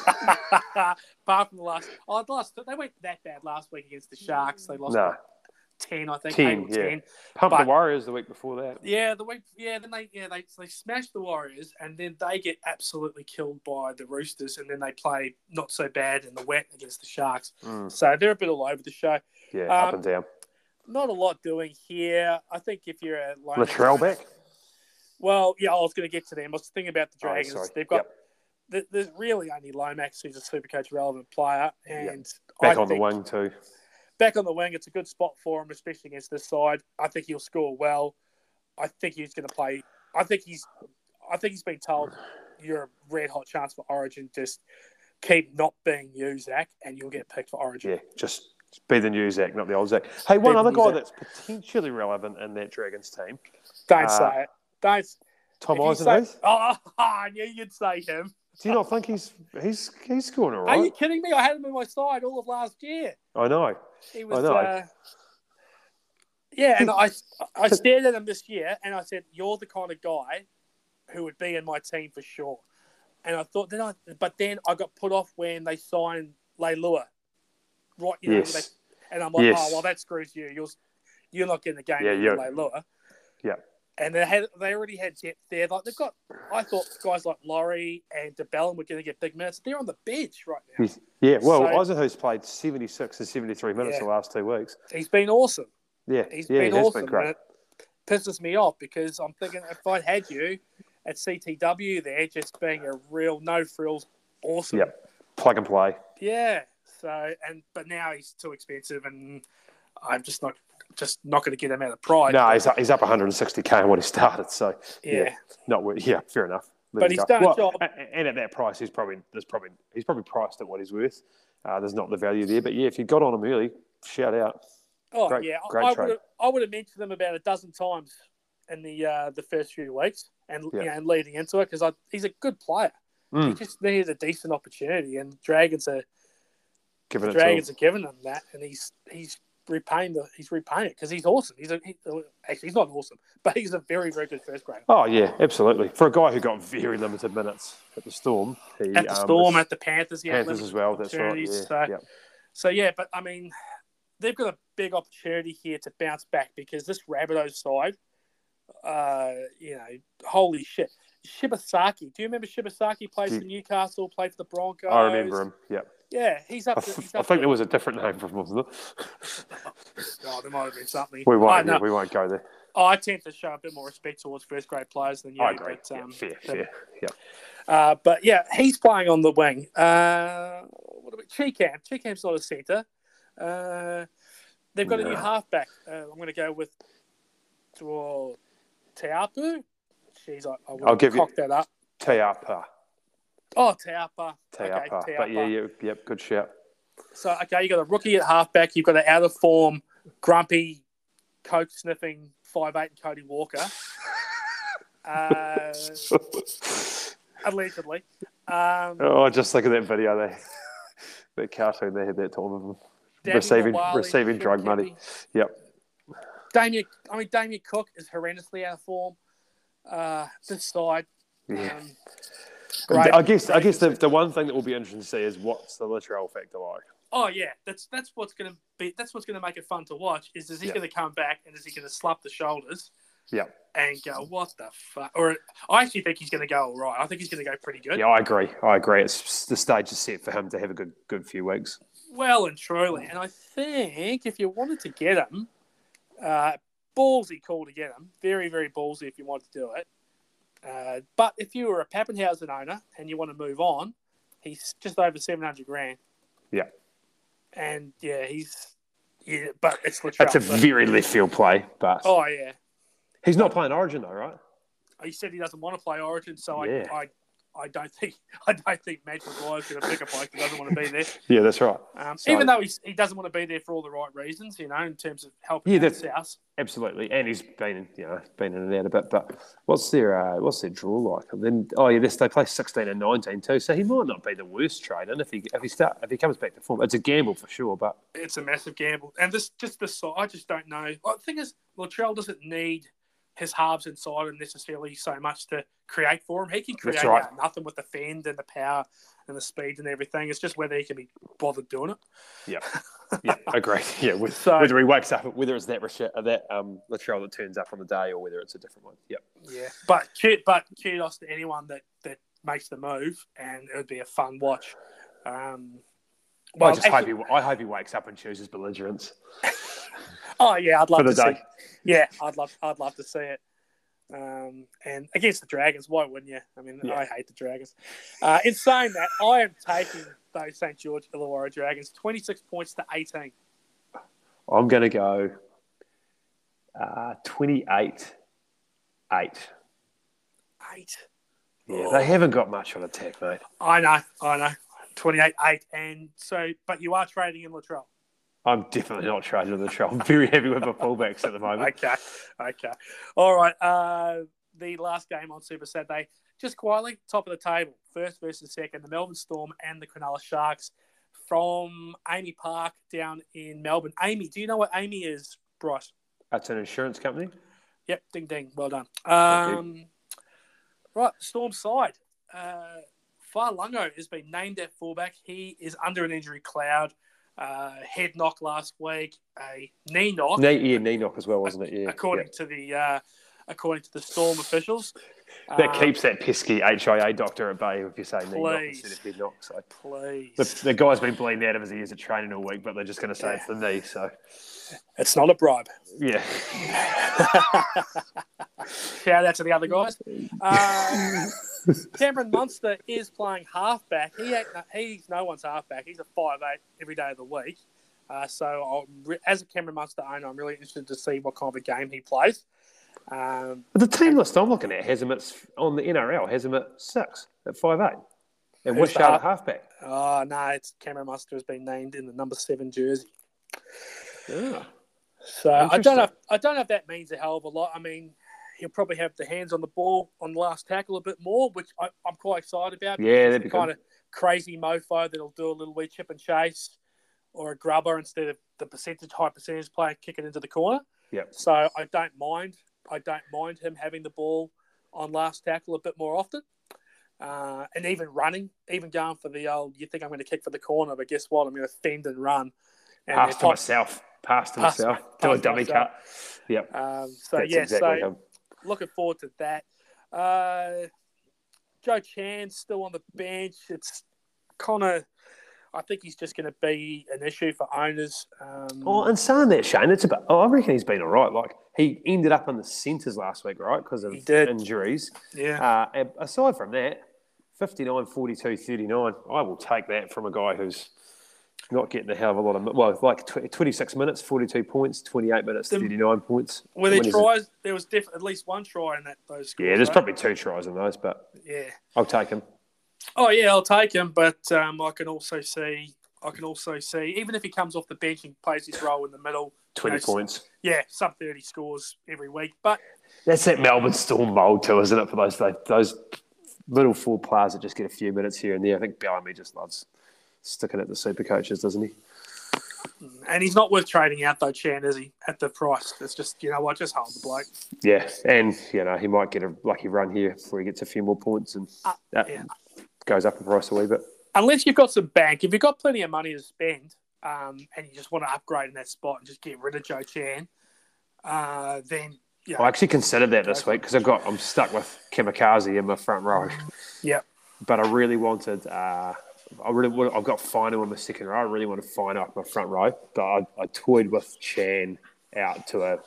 Apart from the last, oh, the last, they went that bad last week against the Sharks. They lost no. by ten, I think. ten, yeah. ten. Pumped but, the Warriors the week before that. Yeah, the week, yeah, then they, yeah, they they smashed the Warriors, and then they get absolutely killed by the Roosters, and then they play not so bad in the wet against the Sharks. Mm. So they're a bit all over the show. Yeah, um, up and down. Not a lot doing here. I think if you're a Latrell back. Well, yeah, I was going to get to them. I was thinking about the Dragons. Oh, They've got yep. there's really only Lomax who's a Supercoach relevant player, and yep. back I on think, the wing too. Back on the wing, it's a good spot for him, especially against this side. I think he'll score well. I think he's going to play. I think he's. I think he's been told you're a red hot chance for Origin. Just keep not being you, Zach, and you'll get picked for Origin. Yeah, just be the new Zach, not the old Zach. Hey, one be other guy Zach. that's potentially relevant in that Dragons team. Don't uh, say it. Don't. Tom Eisenhuth. Oh, I knew you'd say him. Do you not think he's he's he's scoring all right? Are you kidding me? I had him on my side all of last year. I know. He was. I know. Uh, yeah, and I I stared at him this year, and I said, "You're the kind of guy who would be in my team for sure." And I thought then I, but then I got put off when they signed Leilua. Right, you know, yes. they, and I'm like, yes. "Oh well, that screws you. You're you're not getting the game yeah, with Leilua." Yeah. And they had they already had depth there. Like they've got, I thought guys like Laurie and DeBellin were going to get big minutes. They're on the bench right now. Yeah, well, so, Eisenhuth's played seventy-six and seventy-three minutes yeah. the last two weeks. He's been awesome. Yeah, he's yeah, been he has awesome. Been great. And it pisses me off because I'm thinking if I'd had you at C T W there, just being a real no frills, awesome. Yep, plug and play. Yeah. So and but now he's too expensive, and I'm just not. Just not going to get him out of pride. No, he's up, he's up one hundred sixty k on what he started. So yeah, yeah. not yeah, fair enough. Let but he's go. done well, a job, and at that price, he's probably there's probably he's probably priced at what he's worth. Uh, there's not the value there, but yeah, if you got on him early, shout out. Oh great, yeah, great I trade. would have I would have mentioned them about a dozen times in the uh, the first few weeks, and yeah. you know, and leading into it because he's a good player. Mm. He just needs a decent opportunity, and Dragons are giving Dragons it are giving him that, and he's he's. repaying the he's repaying it because he's awesome. He's a he, actually he's not awesome, but he's a very very good first grader. Oh yeah, absolutely. For a guy who got very limited minutes at the Storm, he, at the um, Storm, at the Panthers, he Panthers as well. That's right. Yeah, so, yeah. so yeah, but I mean, they've got a big opportunity here to bounce back because this Rabbitohs side, uh, you know, holy shit, Shibasaki. Do you remember Shibasaki played for Newcastle, played for the Broncos? I remember him. Yeah. Yeah, he's up. I, To, he's I up think to, there was a different name for him, wasn't there? Oh, there might have been something. We won't. I, yeah, we won't go there. Oh, I tend to show a bit more respect towards first grade players than you. I agree. But, um, yeah, fair, but, fair. Yeah. Uh, but yeah, he's playing on the wing. Uh, what about Cheekham? Cheekham's not a centre. Uh, they've got no. a new halfback. Uh, I'm going to go with well, Teapu. Jeez, I, I I'll give cock you that up. Teapa. Oh, Teapa. Teapa. Okay, but yeah, yeah, yep, good shout. So, okay, you got a rookie at halfback. You've got an out of form, grumpy, coke sniffing five eight Cody Walker. uh, allegedly. Um, oh, I just look at that video. They, that cartoon, they had that time of them receiving receiving drug money. Yep. Damien, I mean, Damien Cook is horrendously out of form. Uh, this side. Yeah. Um, Great, I guess. Great. I guess the, the one thing that will be interesting to see is what's the Latrell factor like. Oh yeah, that's that's what's going to be. That's what's going to make it fun to watch. Is is he yep. going to come back and is he going to slap the shoulders? Yeah. And go, what the fuck? Or I actually think he's going to go all right. I think he's going to go pretty good. Yeah, I agree. I agree. It's the stage is set for him to have a good good few weeks. Well and truly, and I think if you wanted to get him, uh, ballsy call to get him. Very very ballsy if you want to do it. Uh, but if you were a Pappenhausen owner and you want to move on, he's just over seven hundred grand. Yeah. And yeah, he's yeah, but it's Latrell. That's a so. very left field play, but oh yeah, he's not playing Origin though, right? He said he doesn't want to play Origin, so yeah. I, I I don't think I don't think Madge Maguire's going to pick a bloke that doesn't want to be there. Yeah, that's right. Um, So- even though he's, he doesn't want to be there for all the right reasons, you know, in terms of helping Yeah, out that's- the South. Absolutely, and he's been, you know, been in and out a bit. But what's their uh, what's their draw like? And then, oh yeah, this, they play sixteen and nineteen too. So he might not be the worst trade. And if he if he start if he comes back to form, it's a gamble for sure. But It's a massive gamble, and this just this I just don't know. Well, the thing is, Latrell doesn't need his halves inside him necessarily so much to create for him. He can create That's right. out nothing with the fend and the power and the speed and everything. It's just whether he can be bothered doing it. yeah, yeah, agreed. Yeah, with, So- whether he wakes up, whether it's that Rasha- uh, that um, Latrell that turns up on the day, or whether it's a different one. Yep. Yeah, but ku- but kudos to anyone that, that makes the move, and it would be a fun watch. Um, I just actually- hope he I hope he wakes up and chooses belligerence Oh yeah, I'd love for the to day. see. Yeah, I'd love I'd love to see it. Um, and against the Dragons, why wouldn't you? I mean, Yeah. I hate the Dragons. Uh, in saying that, I am taking those Saint George Illawarra Dragons twenty-six points to eighteen. I'm going to go uh, twenty-eight eight. Eight. Yeah, they haven't got much on attack, mate. I know, I know. twenty-eight eight. And so, but you are trading in Latrell. I'm definitely not trading on the trail. I'm very heavy with my fullbacks at the moment. Okay, okay. All right. Uh, the last game on Super Saturday, just quietly, top of the table, first versus second, the Melbourne Storm and the Cronulla Sharks from Amy Park down in Melbourne. Amy, do you know what Amy is, Bryce? That's an insurance company. Yep, ding ding, well done. Thank you. Um, right, Storm side. Uh, Farlungo has been named at fullback. He is under an injury cloud. Uh, head knock last week, a knee knock. Knee, yeah, knee knock as well, wasn't it? Yeah. according yeah. to the uh, according to the Storm officials. That Um, keeps that pesky H I A doctor at bay if you say knee knock Please. instead of head knock. So Please, the, the guy's been bleeding out of his ears at training all week, but they're just going to say it's the knee. So it's not a bribe. yeah, Shout out to the other guys. Uh, Cameron Munster is playing halfback. He ain't, he's no one's halfback. He's a five eight every day of the week. Uh, so, I'll, re- as a Cameron Munster owner, I'm really interested to see what kind of a game he plays. Um, but the team list I'm looking at has him at on the N R L has him at six at five eight, and Who's Wishart the at half- halfback. oh no, it's Cameron Munster has been named in the number seven jersey. Yeah. So I don't Interesting. know. If, I don't know if that means a hell of a lot. I mean, he'll probably have the hands on the ball on the last tackle a bit more, which I, I'm quite excited about. Yeah, He's that'd the be kind good. of crazy mofo that'll do a little wee chip and chase or a grubber instead of the percentage high percentage player kicking into the corner. Yep. So I don't mind. I don't mind him having the ball on last tackle a bit more often. Uh, and even running, even going for the old, you think I'm going to kick for the corner, but guess what? I'm going to fend and run. And Pass they're to top- myself. Pass to Pass- myself. pass Do a to dummy myself. cut. Yep. Um, so, That's yeah, exactly so him. looking forward to that. Uh, Joe Chan still on the bench. It's kind of, I think he's just going to be an issue for owners. Um, Oh, and saying that, Shane, it's about. Oh, I reckon he's been all right. Like he ended up in the centres last week, right, because of He did. injuries. yeah. Uh, and aside from that, fifty-nine, forty-two, thirty-nine. I will take that from a guy who's not getting a hell of a lot of well, like tw- twenty-six minutes, forty-two points, twenty-eight minutes, The- thirty-nine points. Were there When is tries? There was def- at least one try in that those it? scores. Yeah, there's right? probably two tries in those, but Yeah. I'll take him. Oh yeah, I'll take him. But um, I can also see, I can also see, even if he comes off the bench and plays his role in the middle, twenty you know, points. yeah, sub thirty scores every week. But That's that Melbourne Storm mould too, isn't it? For those those little four players that just get a few minutes here and there. I think Bellamy just loves sticking at the super coaches, doesn't he? and he's not worth trading out though, Chan, is he? At the price, it's just you know what, just hold the bloke. Yeah, and you know he might get a lucky run here before he gets a few more points and Uh, that yeah. goes up in price a wee bit. Unless you've got some bank, if you've got plenty of money to spend, um, and you just want to upgrade in that spot and just get rid of Joe Chan, uh, then yeah, I actually considered that this week because I've got I'm stuck with Kamikaze in my front row, yeah, but I really wanted. Uh, I really want, I've got Fino in my second row. I really want to Fino up my front row, but I, I toyed with Chan out to a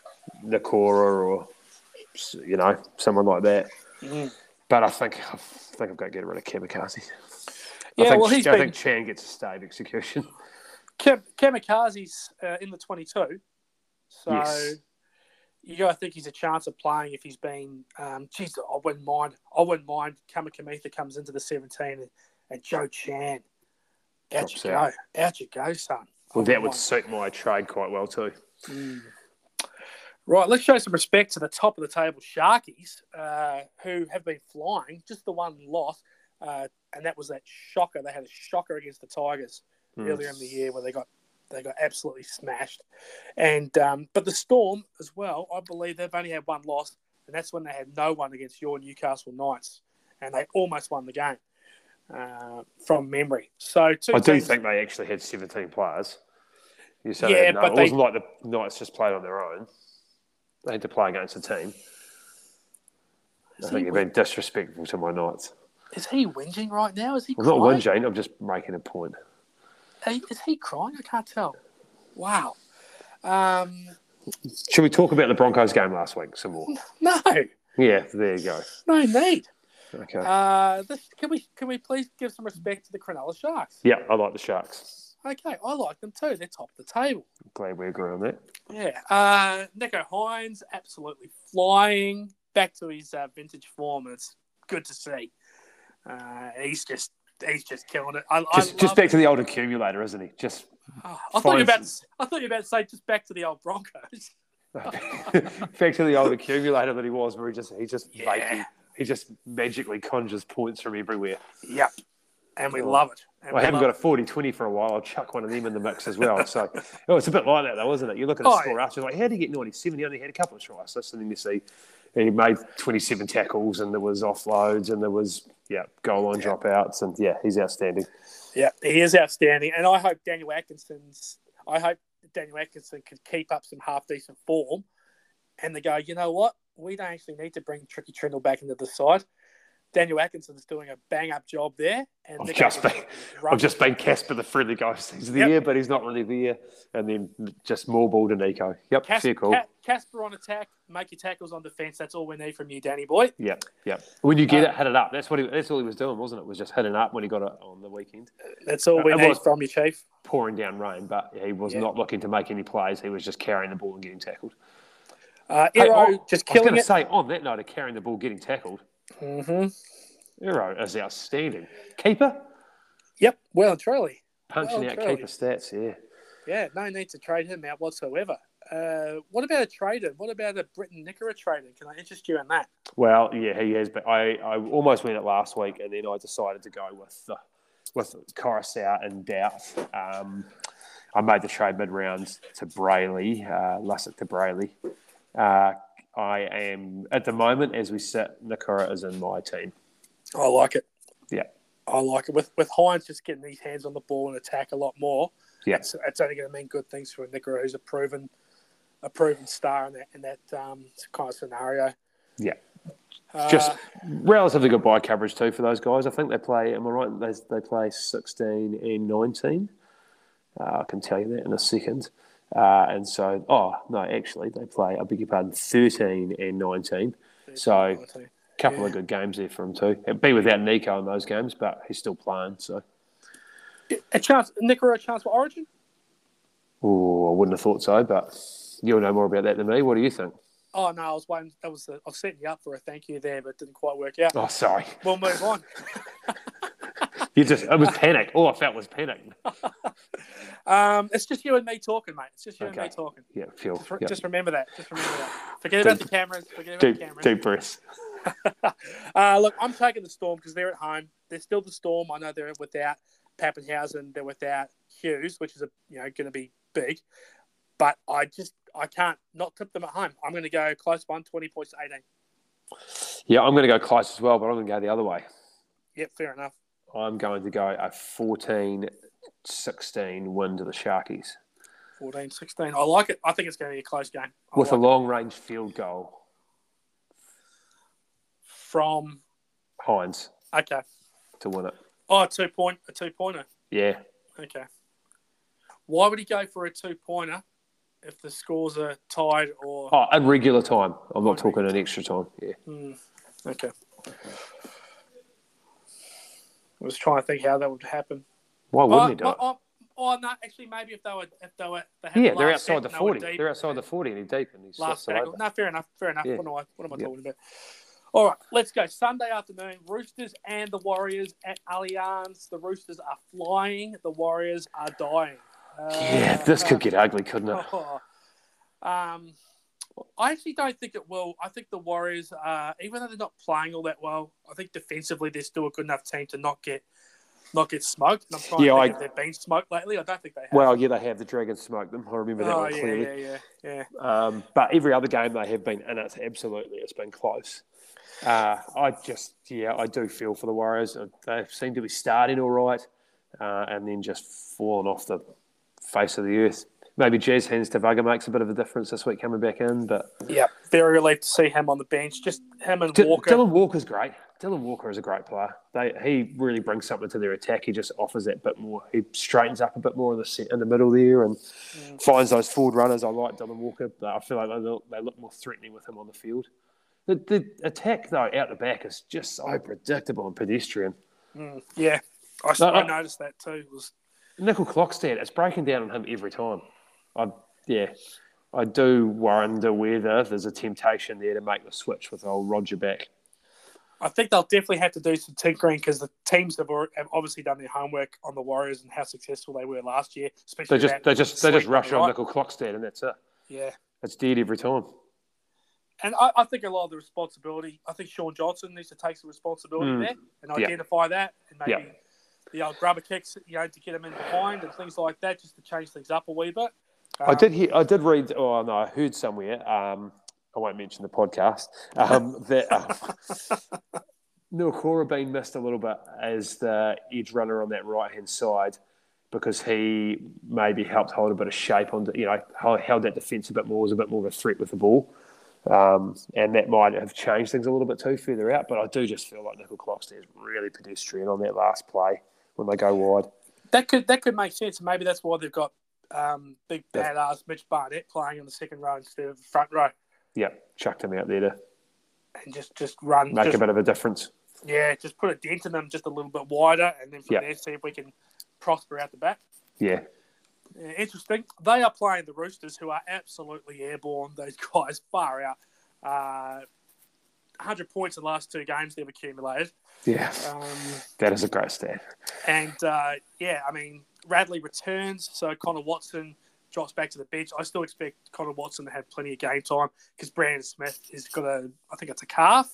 Nakora or you know someone like that. Mhm. But I think I think I've got to get rid of Kamikaze. I yeah. think, Well, he's I been think Chan gets a stayed execution. Kam- Kamikaze's uh, in the twenty-two, so Yes. you got to think he's a chance of playing if he's been. Um, geez, I wouldn't mind. I wouldn't mind. Kamikamica comes into the seventeen and, and Joe Chan. Out Drops you out. go. Out you go, son. Well, I that would mind. suit my trade quite well too. Mm. Right, let's show some respect to the top of the table Sharkies, uh, who have been flying. Just the one loss, uh, and that was that shocker. They had a shocker against the Tigers mm. earlier in the year where they got they got absolutely smashed. And um, but the Storm as well, I believe they've only had one loss, and that's when they had no one against your Newcastle Knights, and they almost won the game uh, from memory. So two I do teams, think they actually had seventeen players. You say yeah, no, but it they, wasn't like the Knights just played on their own. They had to play against a team. I think you're being disrespectful to my Knights. Is he whinging right now? Is he I'm crying? not whinging. I'm just making a point. Is he crying? I can't tell. Wow. Um, Should we talk about the Broncos game last week some more? No. Yeah, there you go. No need. Okay. Uh, this, can we can we please give some respect to the Cronulla Sharks? Yeah, I like the Sharks. Okay, I like them too. They're top of the table. Glad we agree on that. Yeah. Uh, Nico Hines, absolutely flying. Back to his uh, vintage form. It's good to see. Uh, he's just he's just killing it. I, just I just back it. to the old accumulator, isn't he? Just. Oh, I thought you were about. To, I thought you were about to say just back to the old Broncos. Back to the old accumulator that he was, where he just he just yeah. making, he just magically conjures points from everywhere. Yep. And we oh. love it. And well, I haven't got it. a forty twenty for a while. I'll chuck one of them in the mix as well. So oh, it's a bit like that, though, isn't it? You look at the oh, score yeah. after, like, how did he get ninety-seven? He only had a couple of tries. And then you see he made twenty-seven tackles, and there was offloads, and there was yeah goal line yeah. dropouts, and yeah, he's outstanding. Yeah, he is outstanding, and I hope Daniel Atkinson's. I hope Daniel Atkinson can keep up some half decent form, and they go, you know what? We don't actually need to bring Tricky Trindle back into the side. Daniel Atkinson's doing a bang-up job there. And I've just, been, I've just been Casper the friendly ghost. He's there, yep. but he's not really there. And then just more ball to Nico. Yep, Cas- fair cool. Ca- Casper on attack, make your tackles on defence. That's all we need from you, Danny boy. Yep, yep. When you get uh, it, hit it up. That's what he, that's all he was doing, wasn't it? Was just hitting up when he got it on the weekend. That's all we uh, need from you, Chief. Pouring down rain, but he was yep. not looking to make any plays. He was just carrying the ball and getting tackled. Uh, Ero, hey, oh, just killing I was going to say, on that note of carrying the ball, getting tackled, mm-hmm. Ero is outstanding. Keeper? Yep, well and truly. Punching well out truly. keeper stats, yeah. Yeah, no need to trade him out whatsoever. Uh, what about a trader? What about a Britton Nickera trader? Can I interest you in that? Well, yeah, he has. But I, I almost went it last week, and then I decided to go with uh, with Coruscant and Doubt. Um, I made the trade mid-rounds to Brayley, uh, Lussick to Brayley. Uh, I am, at the moment, as we sit, Nickera is in my team. I like it. Yeah. I like it. With with Hines just getting his hands on the ball and attack a lot more, yeah. it's, it's only going to mean good things for Nickera, who's a proven a proven star in that in that um, kind of scenario. Yeah. Uh, just relatively good buy coverage too for those guys. I think they play, am I right? They, they play sixteen and nineteen. Uh, I can tell you that in a second. Uh, and so, oh, no, actually, they play, I beg your pardon, thirteen and nineteen. So, a couple yeah. of good games there for him too. It'd be without Nico in those games, but he's still playing. So, a chance, Nickera, a chance for Origin? Oh, I wouldn't have thought so, but you'll know more about that than me. What do you think? Oh no, I was waiting. That was the, I was setting you up for a thank you there, but it didn't quite work out. Oh, sorry. We'll move on. You just, it was panic. All I felt was panic. um, it's just you and me talking, mate. It's just you okay. and me talking. Yeah, feel. Just, yep. just remember that. Just remember that. Forget deep, about the cameras. Forget about deep, the cameras. Deep breaths. uh, look, I'm taking the Storm because they're at home. They're still the Storm. I know they're without Pappenhausen. They're without Hughes, which is a you know going to be big. But I just I can't not tip them at home. I'm going to go close one, twenty points to eighteen. Yeah, I'm going to go close as well, but I'm going to go the other way. Yep, fair enough. I'm going to go a fourteen sixteen win to the Sharkies. fourteen sixteen. I like it. I think it's going to be a close game. I With like a long-range field goal. From? Hines. Okay. To win it. Oh, a two-point, a two-pointer? Yeah. Okay. Why would he go for a two-pointer if the scores are tied or... Oh, in regular time. I'm not talking an extra time. Yeah. Mm, okay. I was trying to think how that would happen. Why wouldn't uh, he do my, it? uh, Oh no, actually, maybe if they were, if they were, they had Yeah, the they're last outside set, the and they were forty. deep, They're outside the forty, and he's deep, and he's last slots it tackle. over. No, fair enough, fair enough. Yeah. What am I, what am I Yep. talking about? All right, let's go. Sunday afternoon, Roosters and the Warriors at Allianz. The Roosters are flying. The Warriors are dying. Uh, Yeah, this could get ugly, couldn't it? oh, um, I actually don't think it will. I think the Warriors, uh, even though they're not playing all that well, I think defensively they're still a good enough team to not get not get smoked. And I'm trying Yeah, to think I- if they've been smoked lately. I don't think they have. Well, yeah, they have. The Dragons smoked them. I remember that oh one yeah, clearly. yeah, yeah, yeah. Um, but every other game they have been in it, absolutely, it's been close. Uh, I just, yeah, I do feel for the Warriors. They seem to be starting all right, uh, and then just falling off the face of the earth. Maybe Jazz Hands Tavaga makes a bit of a difference this week coming back in, but Yeah, very relieved to see him on the bench. Just him and D- Walker. Dylan Walker's great. Dylan Walker is a great player. They, he really brings something to their attack. He just offers that bit more. He straightens up a bit more in the set, in the middle there and mm. finds those forward runners. I like Dylan Walker, but I feel like they look, they look more threatening with him on the field. The, the attack, though, out the back is just so predictable and pedestrian. Mm, yeah, I, no, I no, noticed that too. It was Nickel Clockstead, it's breaking down on him every time. I, yeah, I do wonder whether there's a temptation there to make the switch with old Roger back. I think they'll definitely have to do some tinkering because the teams have, have obviously done their homework on the Warriors and how successful they were last year. Especially they just they just they just rush on, on Nickel Clockstead and that's it. Yeah, it's dead every time. And I, I think a lot of the responsibility, I think Sean Johnson needs to take some responsibility mm. there and identify yeah. that, and maybe yeah. the old grubber kicks, you know, to get him in behind and things like that, just to change things up a wee bit. Um, I did hear, I did read, oh no, I heard somewhere. Um, I won't mention the podcast um, that um, Nuakura being missed a little bit as the edge runner on that right hand side because he maybe helped hold a bit of shape on, the, you know, held that defence a bit more, was a bit more of a threat with the ball. Um, and that might have changed things a little bit too further out, but I do just feel like Nickel Clockstead is really pedestrian on that last play when they go wide. That could that could make sense. Maybe that's why they've got um, big badass Mitch Barnett playing on the second row instead of the front row. Yeah, chucked him out there to and just, just run, make just, a bit of a difference. Yeah, just put a dent in them just a little bit wider, and then from yep. there see if we can prosper out the back. Yeah. Yeah, interesting. They are playing the Roosters, who are absolutely airborne. Those guys far out. Uh, one hundred points in the last two games they've accumulated. Yeah, um, that is a great stat. And, uh, yeah, I mean, Radley returns, so Connor Watson drops back to the bench. I still expect Connor Watson to have plenty of game time because Brandon Smith has got a, I think it's a calf.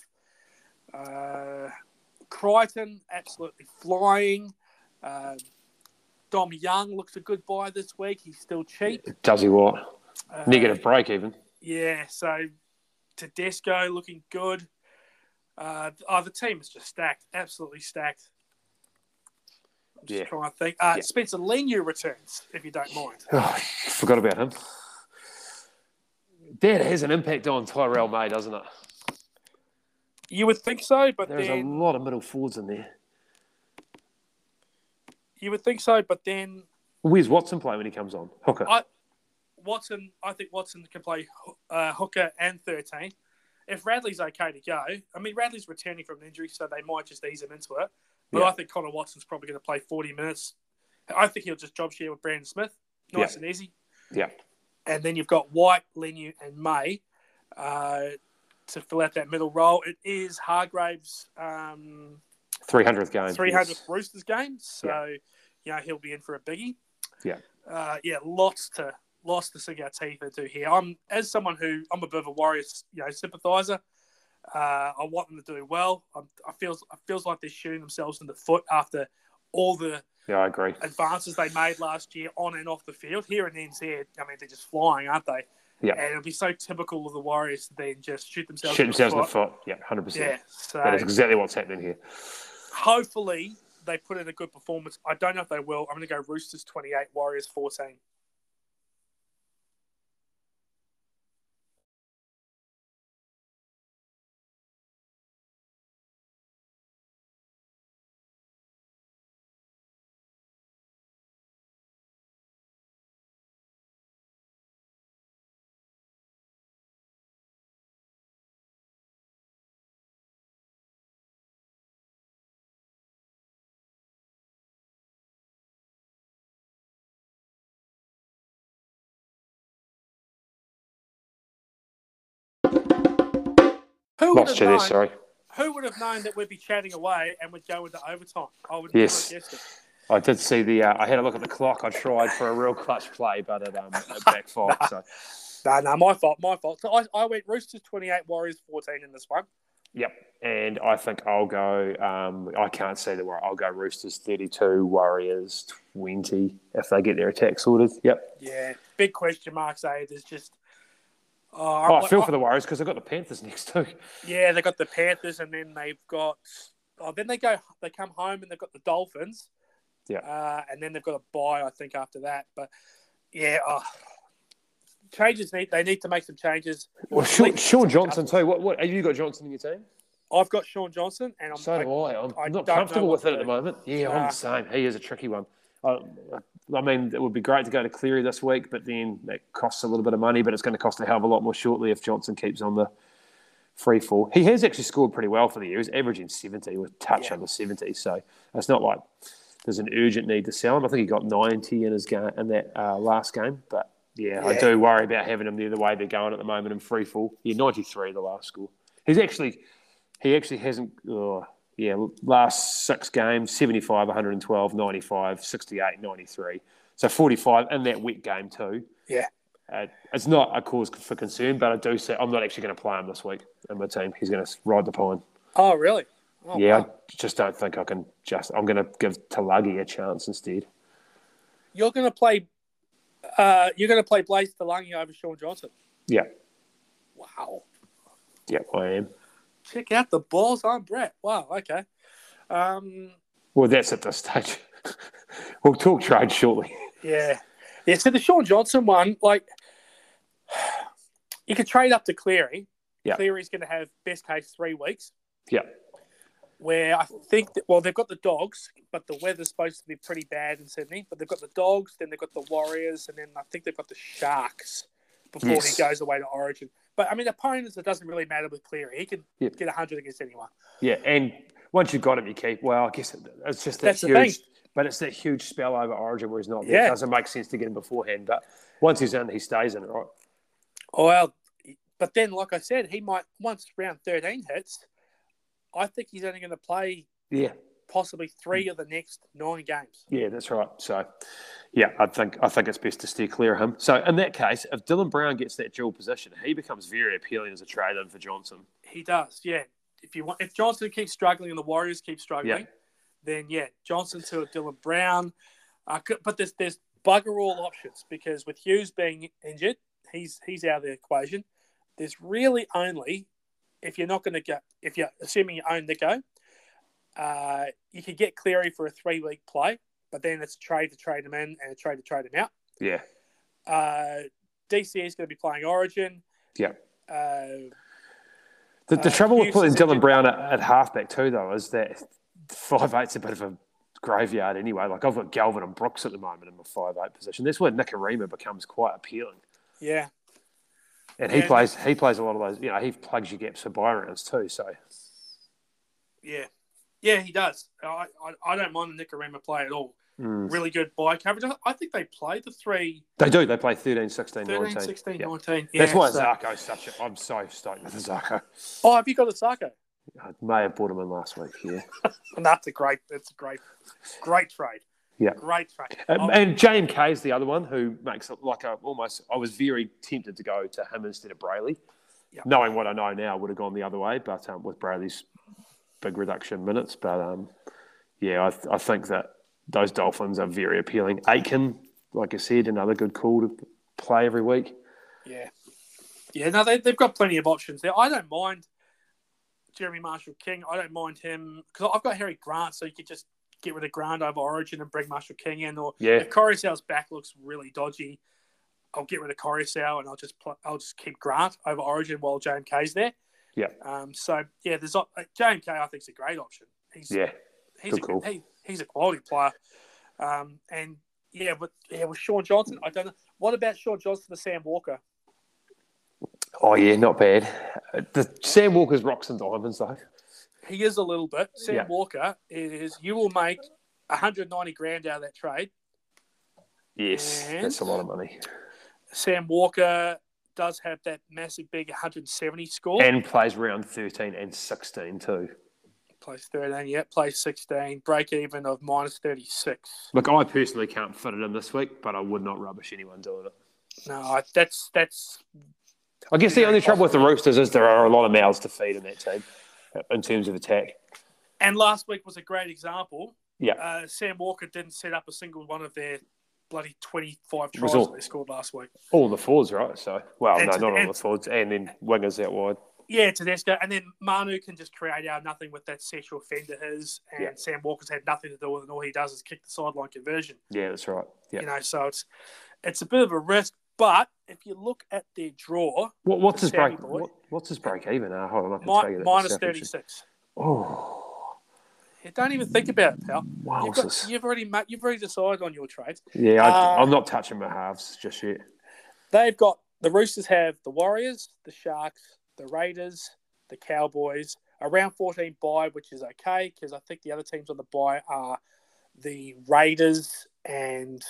Uh, Crichton, absolutely flying. Uh, Dom Young looks a good buy this week. He's still cheap. Does he what? Uh, Negative break even. Yeah, so Tedesco looking good. Uh, oh, the team is just stacked, absolutely stacked. I'm just yeah. trying to think. Uh, yeah. Spencer Leniu returns, if you don't mind. Oh, forgot about him. That has an impact on Tyrell May, doesn't it? You would think so, but There's then... a lot of middle forwards in there. You would think so, but then... Where's Watson play when he comes on? Hooker. I, Watson, I think Watson can play uh, hooker and thirteen. If Radley's okay to go, I mean, Radley's returning from an injury, so they might just ease him into it. But yeah. I think Connor Watson's probably going to play forty minutes. I think he'll just job share with Brandon Smith. Nice yeah. and easy. Yeah. And then you've got White, Leniu, and May uh, to fill out that middle role. It is Hargraves' um, three hundredth game. three hundredth yes. Roosters game. So, yeah. you know, he'll be in for a biggie. Yeah. Uh, yeah, lots to lots to sink our teeth into here. I'm as someone who I'm a bit of a Warriors, you know, sympathiser. Uh, I want them to do well. I'm, I feels I feels like they're shooting themselves in the foot after all the yeah, I agree. advances they made last year on and off the field. Here in N Z, I mean, they're just flying, aren't they? Yeah. And it'll be so typical of the Warriors to then just shoot themselves shoot in themselves the in foot. the foot. Yeah, one hundred percent. Yeah, so that is exactly what's happening here. Hopefully, they put in a good performance. I don't know if they will. I'm going to go Roosters twenty-eight, Warriors fourteen. Who would Lost have you there, known? sorry. Who would have known that we'd be chatting away and would go into overtime? I would Yes. never have guessed it. I did see the. Uh, I had a look at the clock. I tried for a real clutch play, but it, um, it backfired. Nah. So, No, no, my fault, my fault. So I, I went Roosters twenty-eight, Warriors fourteen in this one. yep. And I think I'll go. Um, I can't see the Warriors. I'll go Roosters thirty-two, Warriors twenty if they get their attack sorted. Yep. Yeah, big question marks. Eh? There's just. Oh, Oh, I feel I, for the Warriors because they've got the Panthers next too. Yeah, they got the Panthers, and then they've got. Oh, then they go. They come home, and they've got the Dolphins. Yeah. Uh, and then they've got a bye, I think, after that. But yeah, oh, changes need. They need to make some changes. Well, Sean, Sean Johnson too. What? What? Have you got Johnson in your team? I've got Sean Johnson, and I'm. So do I. I'm I not don't comfortable know with what it to at the do. moment. Yeah, I'm Nah. the same. He is a tricky one. I, I mean, it would be great to go to Cleary this week, but then it costs a little bit of money, but it's going to cost a hell of a lot more shortly if Johnson keeps on the free fall. He has actually scored pretty well for the year. He's averaging seventy with touch Yeah. under seventy, so it's not like there's an urgent need to sell him. I think he got ninety in his game in that uh, last game, but yeah, I Yeah. do worry about having him the other way they're going at the moment in free fall. Yeah, ninety-three the last score. He's actually he actually hasn't. Oh, yeah, last six games, seventy-five, one twelve, ninety-five, sixty-eight, ninety-three. So forty-five in that wet game too. Yeah. Uh, it's not a cause for concern, but I do say I'm not actually going to play him this week in my team. He's going to ride the pine. Oh, really? Oh, yeah, wow. I just don't think I can just... I'm going to give Talagi a chance instead. You're going to play... Uh, you're going to play Blaze Talangi over Sean Johnson? Yeah. Wow. Yeah, I am. Check out the balls on Brett. Wow, okay. Um, Well, that's at this stage. We'll talk trade shortly. yeah. Yeah, so the Sean Johnson one, like, you could trade up to Cleary. Yeah. Cleary's going to have, best case, three weeks. Yeah. Where I think, that, well, they've got the Dogs, but the weather's supposed to be pretty bad in Sydney. But they've got the Dogs, then they've got the Warriors, and then I think they've got the Sharks before Yes. he goes away to Origin. But, I mean, opponents, it doesn't really matter with Cleary. He can Yeah. get one hundred against anyone. Yeah, and once you've got him, you keep. Well, I guess it, it's just that That's the huge... thing. But it's that huge spell over Origin where he's not there. Yeah. It doesn't make sense to get him beforehand. But once he's in, he stays in it, right? Oh, well, but then, like I said, he might, once round thirteen hits, I think he's only going to play Yeah. possibly three of the next nine games. Yeah, that's right. So, yeah, I think I think it's best to steer clear of him. So, in that case, if Dylan Brown gets that dual position, he becomes very appealing as a trade-in for Johnson. He does, yeah. If you want, if Johnson keeps struggling and the Warriors keep struggling, Yeah. then yeah, Johnson to Dylan Brown. Uh, but there's there's bugger all options because with Hughes being injured, he's he's out of the equation. There's really only if you're not going to get if you're assuming you own Nico, uh, you could get Cleary for a three week play, but then it's a trade to trade him in and a trade to trade him out. Yeah. Uh, D C is going to be playing Origin. Yeah. Uh, The, the Uh, trouble with Hughes putting is Dylan injured. Brown at, at halfback too, though, is that five eight's a bit of a graveyard anyway. Like I've got Galvin and Brooks at the moment in my five eight position. That's where Nicarima becomes quite appealing. yeah, And he Yeah. plays he plays a lot of those, you know, he plugs your gaps for buy rounds too. So yeah, yeah, he does. I I, I don't mind the Nicarima play at all. mm. Really good buy coverage. I- I think they play the three, they do. They play thirteen, sixteen, thirteen, nineteen. sixteen, Yeah. nineteen. That's Yeah, why so- Zarko's such a I'm so stoked with Zarko. Oh, have you got a Sako? I may have bought him in last week, yeah. And that's a great, that's a great, great trade. Yeah. Great trade. Um, Oh, and J M K is the other one who makes it like a almost. I was very tempted to go to him instead of Brayley, Yeah. knowing what I know now would have gone the other way. But um, with Brayley's big reduction in minutes, but um, yeah, I, th- I think that those Dolphins are very appealing. Aiken, like I said, another good call to play every week. yeah, yeah. No, they they've got plenty of options there. I don't mind Jeremy Marshall King. I don't mind him because I've got Harry Grant, so you could just get rid of Grant over Origin and bring Marshall King in. Or Yeah. if Coruscant's back looks really dodgy, I'll get rid of Coruscant and I'll just pl- I'll just keep Grant over Origin while J M K's there. Yeah, Um, so yeah, there's uh, J M K. I think is a great option. He's yeah, he's a good call. he, he's a quality player. Um, and yeah, but yeah, with Sean Johnson, I don't know. What about Sean Johnson to Sam Walker? Oh yeah, not bad. Uh, The Sam Walker's rocks and diamonds though. He is a little bit. Sam Yeah. Walker is you will make one hundred ninety grand out of that trade. Yes, And- that's a lot of money. Sam Walker does have that massive big one hundred seventy score. And plays round thirteen and sixteen too. Plays thirteen, yeah, plays sixteen, break even of minus thirty-six. Look, I personally can't fit it in this week, but I would not rubbish anyone doing it. No, that's that's. I guess the only trouble with the Roosters is there are a lot of mouths to feed in that team in terms of attack. And last week was a great example. Yeah. Uh, Sam Walker didn't set up a single one of their bloody twenty-five tries all, that they scored last week. All the forwards, right? So, well, and no, to, not all and, the forwards, and then wingers out wide. Yeah, Tedesco, and then Manu can just create out nothing with that sexual fender his, and yeah. Sam Walker's had nothing to do with it. And all he does is kick the sideline conversion. Yeah, that's right. Yeah. You know, so it's it's a bit of a risk, but if you look at their draw, what, what's his break? Boy, what, what's his break even? Uh, hold on, I can mi- tell you that minus thirty-six. Oh, yeah, don't even think about it, pal. Wow, you've, got, you've already you've already decided on your trades. Yeah, I, uh, I'm not touching my halves just yet. They've got the Roosters have the Warriors, the Sharks, the Raiders, the Cowboys, a round fourteen bye, which is okay because I think the other teams on the bye are the Raiders and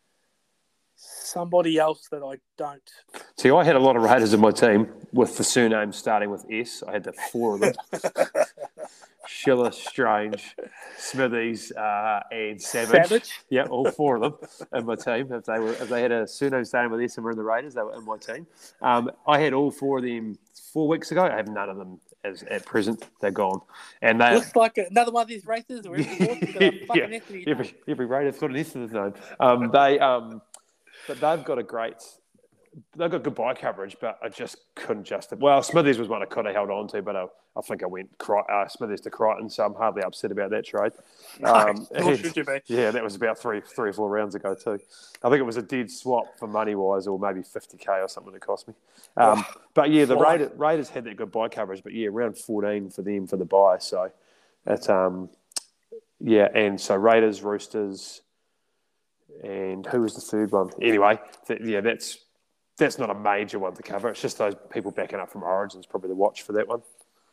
somebody else that I don't. See, I had a lot of Raiders in my team with the surnames starting with S. I had the four of them. Schiller, Strange, Smithies, uh, and Savage. Savage? Yeah, all four of them in my team. If they were, if they had a surname starting with S and were in the Raiders, they were in my team. Um, I had all four of them four weeks ago. I have none of them as at present. They're gone. And they looks like another one of these races. Or every, yeah, every, every Raider's got an S in his name. Um, they, um, but they've got a great. They've got good buy coverage, but I just couldn't justify. Well, Smithies was one I could have held on to, but I, I think I went uh, Smithies to Crichton, so I'm hardly upset about that trade. Um, no, and, should you be? Yeah, that was about three, three or four rounds ago too. I think it was a dead swap for money wise, or maybe fifty k or something it cost me. Um, oh, but yeah, the Raiders, Raiders had that good buy coverage, but yeah, round fourteen for them for the buy. So it's um, yeah, and so Raiders, Roosters, and who was the third one? Anyway, th- yeah, that's. That's not a major one to cover. It's just those people backing up from Origins probably the watch for that one.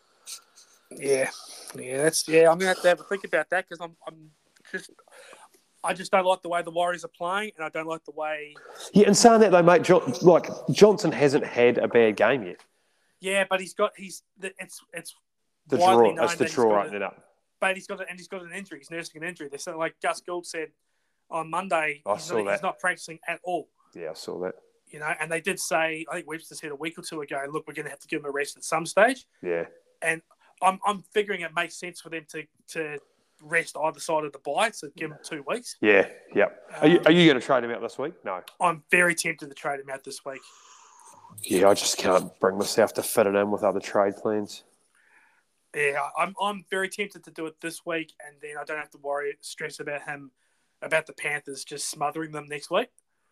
Yeah, yeah, that's yeah. I'm gonna have to have a think about that because I'm, I'm just, I just don't like the way the Warriors are playing, and I don't like the way. Yeah, and saying that though, mate, John, like Johnson hasn't had a bad game yet. Yeah, but he's got he's it's it's the draw. It's the draw opening up. But he's got a, and he's got an injury. He's nursing an injury. They said like Gus Gould said on Monday. I he's saw not, that. He's not practicing at all. Yeah, I saw that. You know, and they did say, I think Webster said a week or two ago, look, we're going to have to give him a rest at some stage. Yeah. And I'm I'm figuring it makes sense for them to, to rest either side of the bye, so give him two weeks. Yeah, yep. Um, are you, are you going to trade him out this week? No. I'm very tempted to trade him out this week. Yeah, I just can't bring myself to fit it in with other trade plans. Yeah, I'm I'm very tempted to do it this week, and then I don't have to worry, stress about him, about the Panthers just smothering them next week.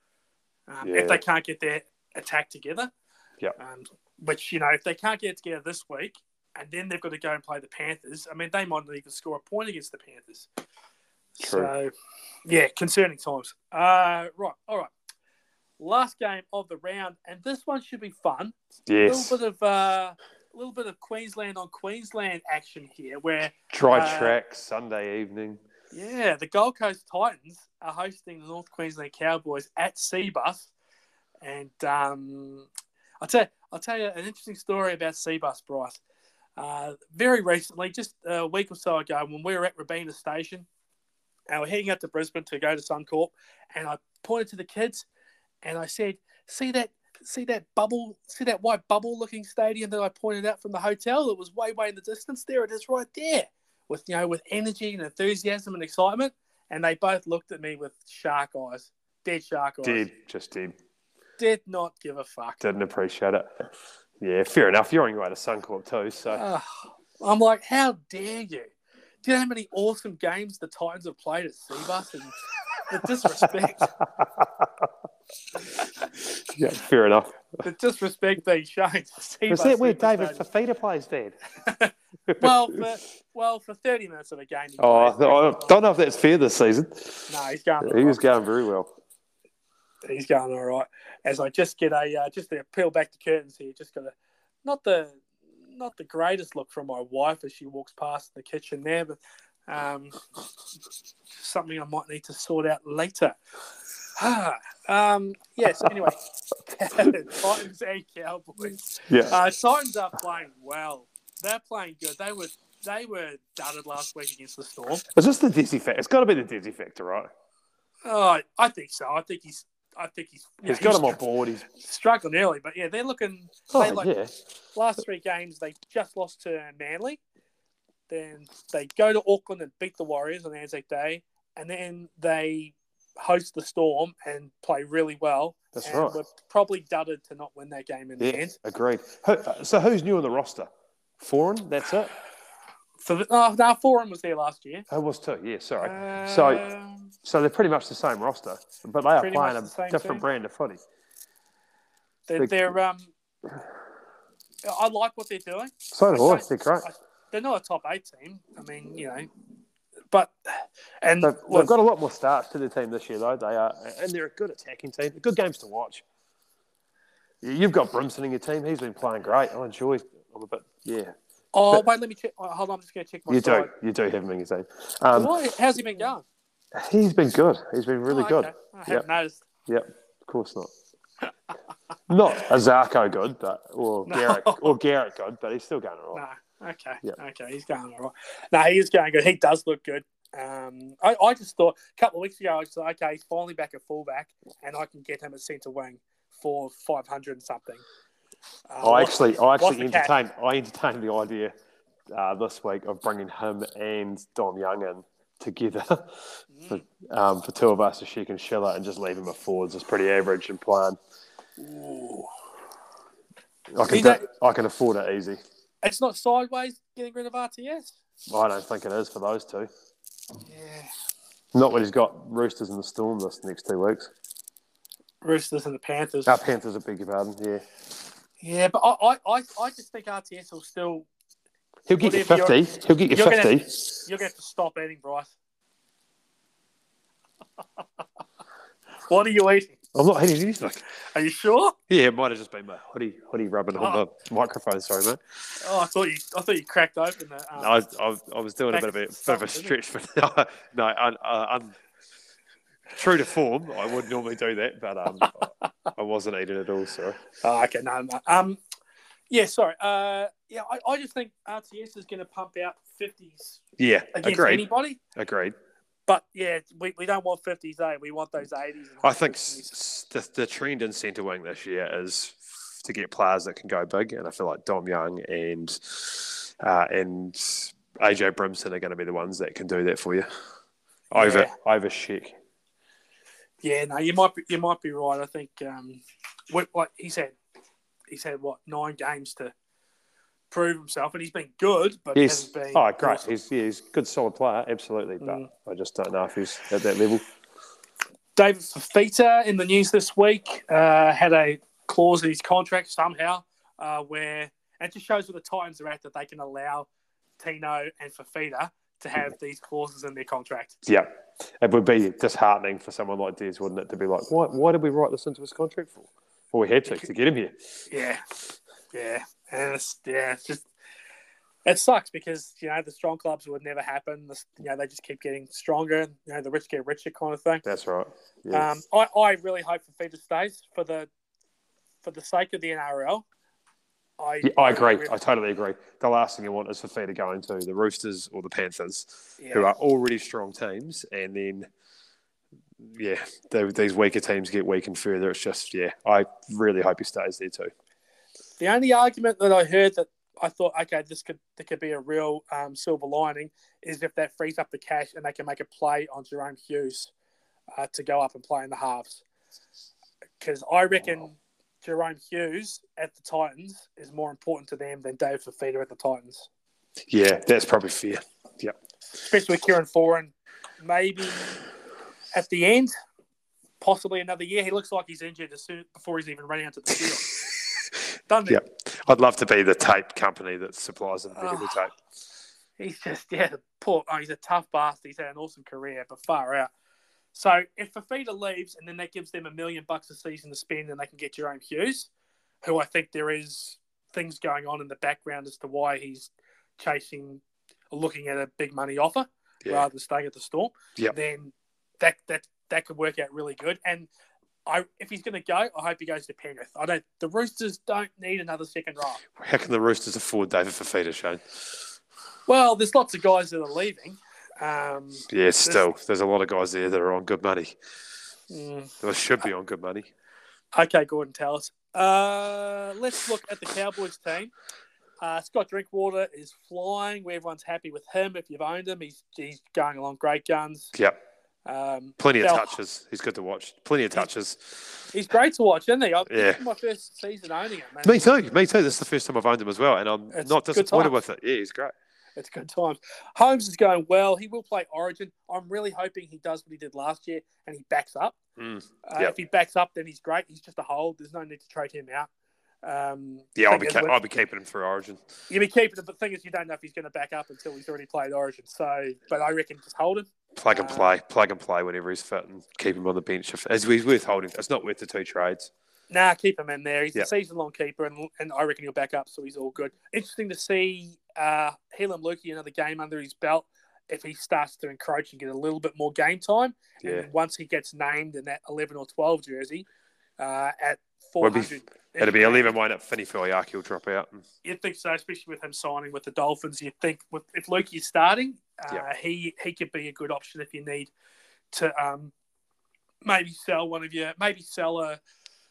Um, yeah. If they can't get their attack together, yeah. Um, which, you know, if they can't get it together this week, and then they've got to go and play the Panthers, I mean, they might not even score a point against the Panthers. True. So, yeah, concerning times. Uh, right, all right. Last game of the round, and this one should be fun. Yes. A little bit of uh, a little bit of Queensland on Queensland action here, where dry uh, track Sunday evening. Yeah, the Gold Coast Titans are hosting the North Queensland Cowboys at Seabus, and um, I'll tell you, I'll tell you an interesting story about Seabus, Bryce. Uh, very recently, just a week or so ago, when we were at Robina Station, and we're heading up to Brisbane to go to Suncorp, and I pointed to the kids, and I said, "See that? See that bubble? See that white bubble-looking stadium that I pointed out from the hotel? That was way, way in the distance. There it is, right there." With, you know, with energy and enthusiasm and excitement, and they both looked at me with shark eyes, dead shark eyes. Did, just did. Did not give a fuck. Didn't appreciate it. Yeah, fair enough. You're on your way to Suncorp too, so. Uh, I'm like, how dare you? Do you know how many awesome games the Titans have played at Seabus? And the disrespect. Yeah, fair enough. The disrespect being shown to Seabus. Was that where David Fafita plays, Dad? well, for well for thirty minutes of a game. Oh, I don't know if that's fair this season. No, he's going. Yeah, he was going very well. He's going all right. As I just get a uh, just to peel back the curtains here, just got a not the not the greatest look from my wife as she walks past the kitchen there, but um, something I might need to sort out later. Um, yes. Anyway, Titans and Cowboys. Yeah. Uh, Titans are playing well. They're playing good. They were they were dudded last week against the Storm. Is this the Desi factor? It's got to be the Desi factor, right? Oh, I think so. I think he's. I think he's. He's know, got him on board. He's struggling early, but yeah, they're looking. oh They like yeah. last three games. They just lost to Manly. Then they go to Auckland and beat the Warriors on Anzac Day, and then they host the Storm and play really well. That's and right. We're probably dudded to not win that game in the Yeah, end. agreed. Who, so who's new on the roster? Foreign. That's it. For the, oh, no, Forum was there last year. Who was too? Yeah, sorry. Um, so, so they're pretty much the same roster, but they are Pretty playing much a the same different team. brand of footy. they're, they're um. I like what they're doing. So do I. don't- They're great. I- They're not a top eight team. I mean, you know, but and They've, look, they've got a lot more starts to the team this year, though. They are, and they're a good attacking team. Good games to watch. You've got Brimson in your team. He's been playing great. I enjoy him a bit. Yeah, oh but- wait, let me check. Oh, hold on, I'm just going to check my you do. side. You do have him in your team. Um, Why- How's he been going? he's been good. He's been really Oh, good. okay. I haven't Yep. noticed. Yep. Of course not. Not a Zarko good, but or No. Garrett or Garrett good, but he's still going all right. No, okay, Yep. okay, he's going all right. No, he is going good. He does look good. Um, I, I just thought a couple of weeks ago, I just thought, okay, he's finally back at fullback, and I can get him at centre wing for five hundred and something. Uh, I what's- actually, I what's actually the catch? entertained. I entertained the idea uh, this week of bringing him and Dom Young in together for, um, for two of us, Ashik and Schiller, and just leave him at forwards. It's pretty average and playing. Ooh. I can, You know- do- I can afford it easy. It's not sideways getting rid of R T S. I don't think it is for those two. Yeah, Not when he's got Roosters and the Storm this next two weeks. Roosters and the Panthers. Our Panthers, a beg your pardon. Yeah, Yeah, but I, I, I, I just think R T S will still. he'll get you Whatever you're- fifty. He'll get you you're gonna- fifty. You're going to have to stop eating, Bryce. What are you eating? I'm not hitting anything. Are you sure? Yeah, it might have just been my hoodie, hoodie rubbing on Oh. the microphone. Sorry, mate. Oh, I thought you. I thought you cracked open the. Um, I was, I was, I was doing a bit of a, bit of a Something, stretch, but no, no un, uh, un, true to form, I would normally do that, but um, I, I wasn't eating it all. Sorry. oh, okay, no, no. Um, yeah, sorry. Uh, yeah, I, I just think R T S is going to pump out fifties Yeah, against agreed. anybody. Agreed. But yeah, we, we don't want fifties, eh? We want those eighties. and I think nineties. s- s- the, the trend in centre wing this year is to get players that can go big, and I feel like Dom Young and uh, and A J Brimson are going to be the ones that can do that for you. Over Yeah. over Sheck. Yeah, no, you might be, you might be right. I think um, what, like he's had, he's had what nine games to prove himself, and he's been good, but he He's hasn't been. oh great. awesome. He's yeah, he's a good solid player, absolutely. But Mm. I just don't know if he's at that level. David Fafita in the news this week uh, had a clause in his contract somehow uh, where and it just shows where the Titans are at that they can allow Tino and Fafita to have these clauses in their contract. Yeah, it would be disheartening for someone like Des, wouldn't it, to be like, why, why did we write this into his contract for? Well, we had to to get him here. Yeah, yeah, and it's yeah, it's just it sucks because you know the strong clubs would never happen. The, you know they just keep getting stronger. You know the rich get richer kind of thing. That's right. Yeah. Um, I, I really hope Fafita stays for the for the sake of the N R L. I Yeah, I agree. really- I totally agree. The last thing you want is for Fee to go into the Roosters or the Panthers, yeah. who are already strong teams, and then, yeah, the, these weaker teams get weakened further. It's just, yeah, I really hope he stays there too. The only argument that I heard that I thought, okay, this could there could be a real um, silver lining is if that frees up the cash and they can make a play on Jerome Hughes uh, to go up and play in the halves. Because I reckon Jerome Hughes at the Titans is more important to them than Dave Fafita at the Titans. Yeah, that's probably fair. Yep. Especially with Kieran Foran. Maybe at the end, possibly another year. He looks like he's injured as soon before he's even running onto the field. Doesn't he? Yep. I'd love to be the tape company that supplies them medical Oh. tape. He's just, yeah, the poor, oh, he's a tough bastard. He's had an awesome career, but far out. So if Fafita leaves and then that gives them a million bucks a season to spend and they can get Jerome Hughes, who I think there is things going on in the background as to why he's chasing or looking at a big money offer Yeah. rather than staying at the Storm, Yep. then that, that, that could work out really good. And I if he's going to go, I hope he goes to Penrith. I don't. The Roosters don't need another second row. How can the Roosters afford David Fafita, Shane? Well, there's lots of guys that are leaving. Um, yeah, still, there's, there's a lot of guys there that are on good money. Mm, They should be on good money. Okay, Gordon, tell us. Uh, let's look at the Cowboys team. Uh, Scott Drinkwater is flying. Everyone's happy with him. If you've owned him, he's he's going along great guns. Yep. Um, Plenty of Bell, touches. He's good to watch. Plenty of touches. He's great to watch, isn't he? I, yeah. This is my first season owning him. Man. Me too. Me too. This is the first time I've owned him as well, and I'm It's not disappointed times. with it. Yeah, he's great. It's good times. Holmes is going well. He will play Origin. I'm really hoping he does what he did last year and he backs up. Mm. Uh, Yep. If he backs up, then he's great. He's just a hold. There's no need to trade him out. Um, Yeah, I'll thing be is, ca- when- I'll be keeping him through Origin. You'll be keeping him, but the thing is, you don't know if he's going to back up until he's already played Origin. So, but I reckon just hold him. Plug and Uh, play, plug and play whenever he's fit, and keep him on the bench. If, as he's worth holding, it's not worth the two trades. Nah, keep him in there. He's Yep. a season-long keeper, and, and I reckon he'll back up, so he's all good. Interesting to see uh, Helam Lukey another game under his belt if he starts to encroach and get a little bit more game time. Yeah, And once he gets named in that eleven or twelve jersey uh, at Would four be- hundred. it'll be eleven one up. Finney Fuayaki will drop out. You'd think so, especially with him signing with the Dolphins. You'd think with, if Lukey is starting, uh, Yep. he he could be a good option if you need to um, maybe sell one of your, maybe sell a,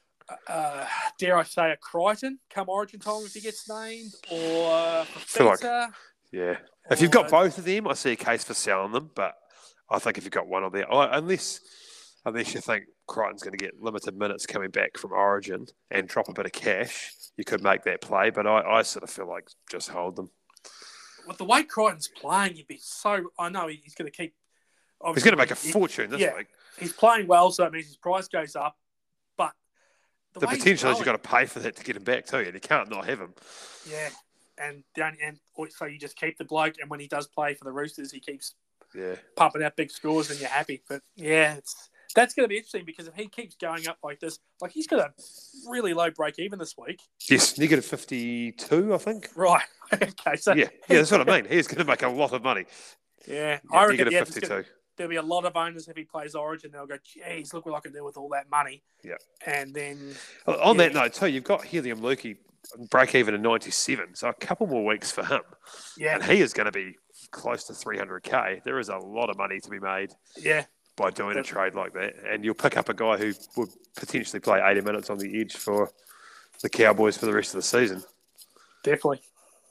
uh, dare I say, a Crichton come Origin time if he gets named, or feel like- Fafita, Yeah, if you've got or- both of them, I see a case for selling them. But I think if you've got one of them, unless unless you think Crichton's going to get limited minutes coming back from Origin and drop a bit of cash, you could make that play. But I, I sort of feel like just hold them. with the way Crichton's playing, you'd be so. I know he's going to keep. He's going to make a he- fortune this yeah. week. He's playing well, so it means his price goes up. But The way he's potential is you've going- got to pay for that to get him back too, and you can't not have him. Yeah, and the only, and so you just keep the bloke, and when he does play for the Roosters, he keeps Yeah, pumping out big scores, and you're happy. But yeah, it's that's going to be interesting because if he keeps going up like this, like he's got a really low break even this week. yes, negative fifty-two, I think. Right. okay. So Yeah, yeah, that's what I mean. He's going to make a lot of money. yeah, Yeah, I reckon negative yeah, there's fifty-two. gonna- there'll be a lot of owners if he plays Origin. They'll go, "Geez, look what I can do with all that money." Yeah. And then On Yeah. that note, too, you've got Helium Lukey break even in ninety-seven, so a couple more weeks for him. yeah, And he is going to be close to three hundred K. There is a lot of money to be made yeah, by doing a But- trade like that. And you'll pick up a guy who would potentially play eighty minutes on the edge for the Cowboys for the rest of the season. definitely.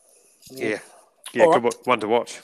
Yeah. Yeah, All good wa- one to watch.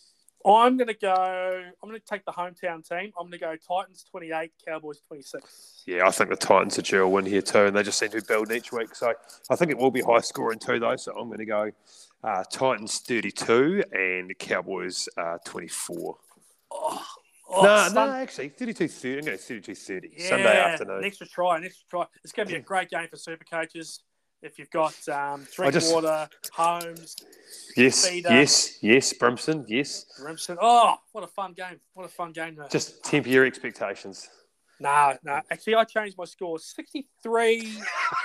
I'm going to go. I'm going to take the hometown team. I'm going to go Titans twenty-eight, Cowboys twenty-six. Yeah, I think the Titans are due a win here too, and they just seem to be building each week. So I think it will be high scoring too, though. So I'm going to go uh, Titans thirty-two and Cowboys uh, twenty-four. Oh, oh, no, no, Sun- actually, thirty-two thirty. I'm going to thirty-two thirty. Yeah, Sunday afternoon. An extra try, an extra try. It's going to be a great game for super coaches. If you've got um, I just- Drinkwater, Holmes, Yes, Feeder. yes, yes, Brimson, yes. Grimson. Oh, what a fun game. What a fun game. to- Just temper your expectations. No, no. Actually, I changed my score sixty-three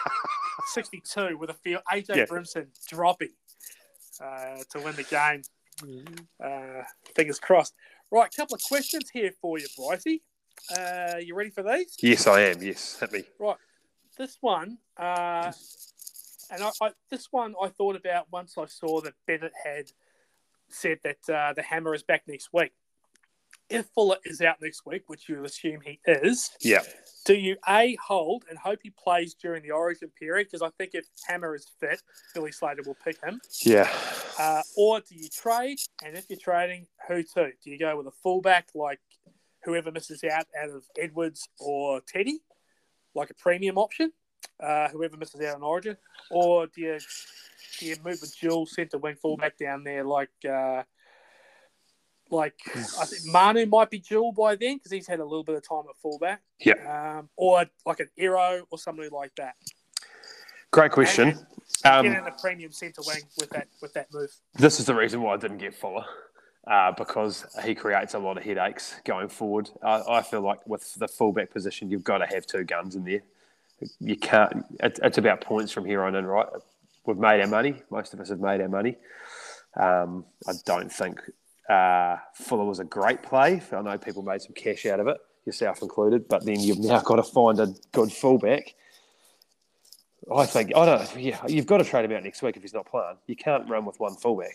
sixty-two with a feel A J Yeah. Brimson dropping uh, to win the game. Uh, fingers crossed. Right, couple of questions here for you, Brycey. Uh, you ready for these? Yes, I am. Yes, hit me. This one, uh, and I, I, this one I thought about once I saw that Bennett had said that uh, the Hammer is back next week. If Fuller is out next week, which you assume he is, Yeah. do you A, hold and hope he plays during the Origin period? Because I think if Hammer is fit, Billy Slater will pick him. Yeah. Uh, or do you trade? And if you're trading, who to? Do you go with a fullback like whoever misses out out of Edwards or Teddy, like a premium option, uh, whoever misses out on Origin? Or do you, do you move a dual centre wing fullback down there like... Uh, Like, I think Manu might be dual by then because he's had a little bit of time at fullback. Yeah. Um, or like an Aero or somebody like that. Great question. And, and Um, get in a premium centre wing with that with that move. This is the reason why I didn't get Fuller, uh, because he creates a lot of headaches going forward. I, I feel like with the fullback position, you've got to have two guns in there. You can't. It, it's about points from here on in, right? We've made our money. Most of us have made our money. Um, I don't think uh, Fuller was a great play. I know people made some cash out of it, yourself included. But then you've now got to find a good fullback. I think I don't. Yeah, you've got to trade him out next week if he's not playing. You can't run with one fullback.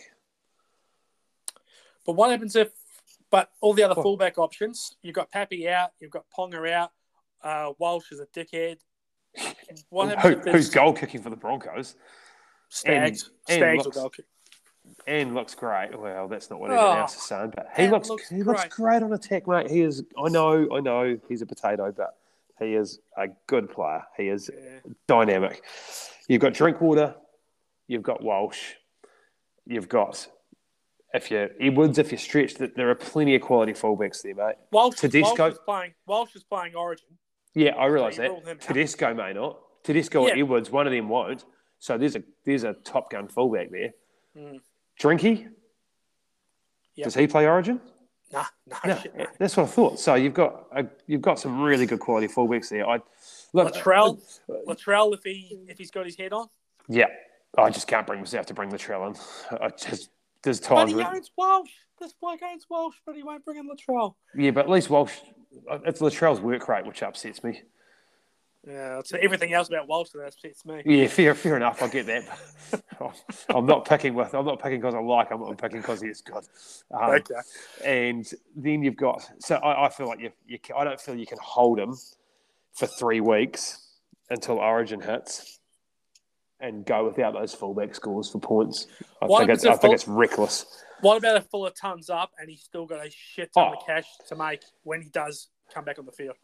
But what happens if? But all the other fullback options, you've got Pappy out, you've got Ponga out. Uh, Walsh is a dickhead. What happens Who, who's goal kicking for the Broncos? Stags. And, Stags and will looks, goal kick. And looks great. Well, that's not what anyone Oh, else is saying, but he looks, looks he great. looks great on attack, mate. He is. I know, I know, he's a potato, but he is a good player. He is yeah. dynamic. You've got Drinkwater, you've got Walsh, you've got if you Edwards. If you're stretched, there are plenty of quality fullbacks there, mate. Walsh, Tedesco, Walsh is playing. Walsh is playing Origin. Yeah, I realise so that. Tedesco may not. Tedesco yeah. or Edwards, one of them won't. So there's a there's a top gun fullback there. Mm. Drinky, yep. does he play Origin? Nah, nah, no, shit, no. That's what I thought. So you've got a, you've got some really good quality fullbacks there. I look Latrell, uh, Latrell, if he if he's got his head on. Yeah, I just can't bring myself to bring Latrell in. I just there's times. But he owns Walsh. This bloke owns Walsh, but he won't bring in Latrell. Yeah, but at least Walsh. It's Latrell's work rate which upsets me. Yeah, it's everything else about Walsh that upsets me. Yeah, fair, fair enough. I get that. I'm not picking with. I'm not picking because I like him. I'm picking because he is good. Um, okay. And then you've got. So I, I feel like you, you. I don't feel you can hold him for three weeks until Origin hits, and go without those fullback scores for points. I what think it's. I full, think it's reckless. What about a full of tons up, and he's still got a shit ton oh. of cash to make when he does come back on the field?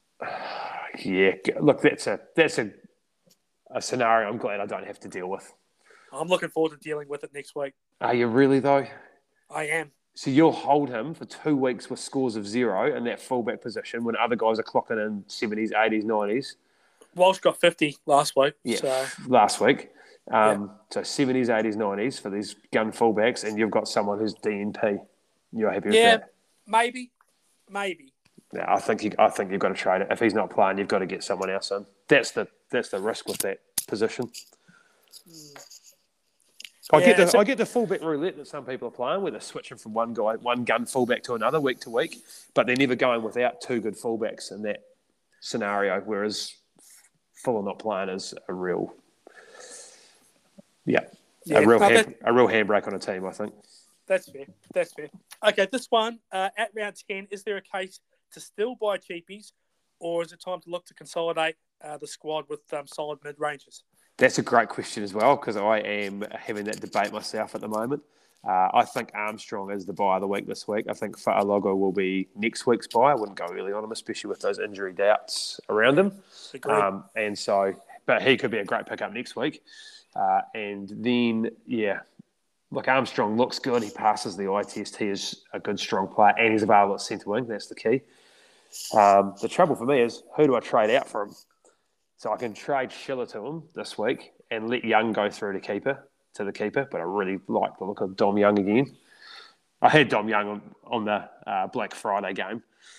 Yeah, look, that's a that's a a scenario I'm glad I don't have to deal with. I'm looking forward to dealing with it next week. Are you really though? I am. So you'll hold him for two weeks with scores of zero in that fullback position when other guys are clocking in seventies, eighties, nineties. Walsh got fifty last week. Yeah, so. last week. Um, yeah. So seventies, eighties, nineties for these gun fullbacks, and you've got someone who's D N P. You're happy with yeah, that? Yeah, maybe, maybe. Yeah, I think you, I think you've got to trade it. If he's not playing, you've got to get someone else in. That's the that's the risk with that position. Mm. I yeah, get the a, I get the fullback roulette that some people are playing, where they're switching from one guy, one gun fullback to another week to week, but they're never going without two good fullbacks in that scenario. Whereas Fuller not playing is a real, yeah, yeah a real no, hand, that, a real handbrake on a team. I think that's fair. That's fair. Okay, this one uh, at round ten. Is there a case to still buy cheapies, or is it time to look to consolidate uh, the squad with um, solid mid ranges? That's a great question as well, because I am having that debate myself at the moment. Uh, I think Armstrong is the buy of the week this week. I think Fa'alogo will be next week's buy. I wouldn't go early on him, especially with those injury doubts around him. Um, and so, but he could be a great pickup next week. Uh, and then, yeah, look, Armstrong looks good. He passes the eye test. He is a good, strong player, and he's available at centre wing. That's the key. Um, the trouble for me is, who do I trade out for him? So I can trade Schiller to him this week and let Young go through to keeper to the keeper. But I really like the look of Dom Young again. I had Dom Young on, on the uh, Black Friday game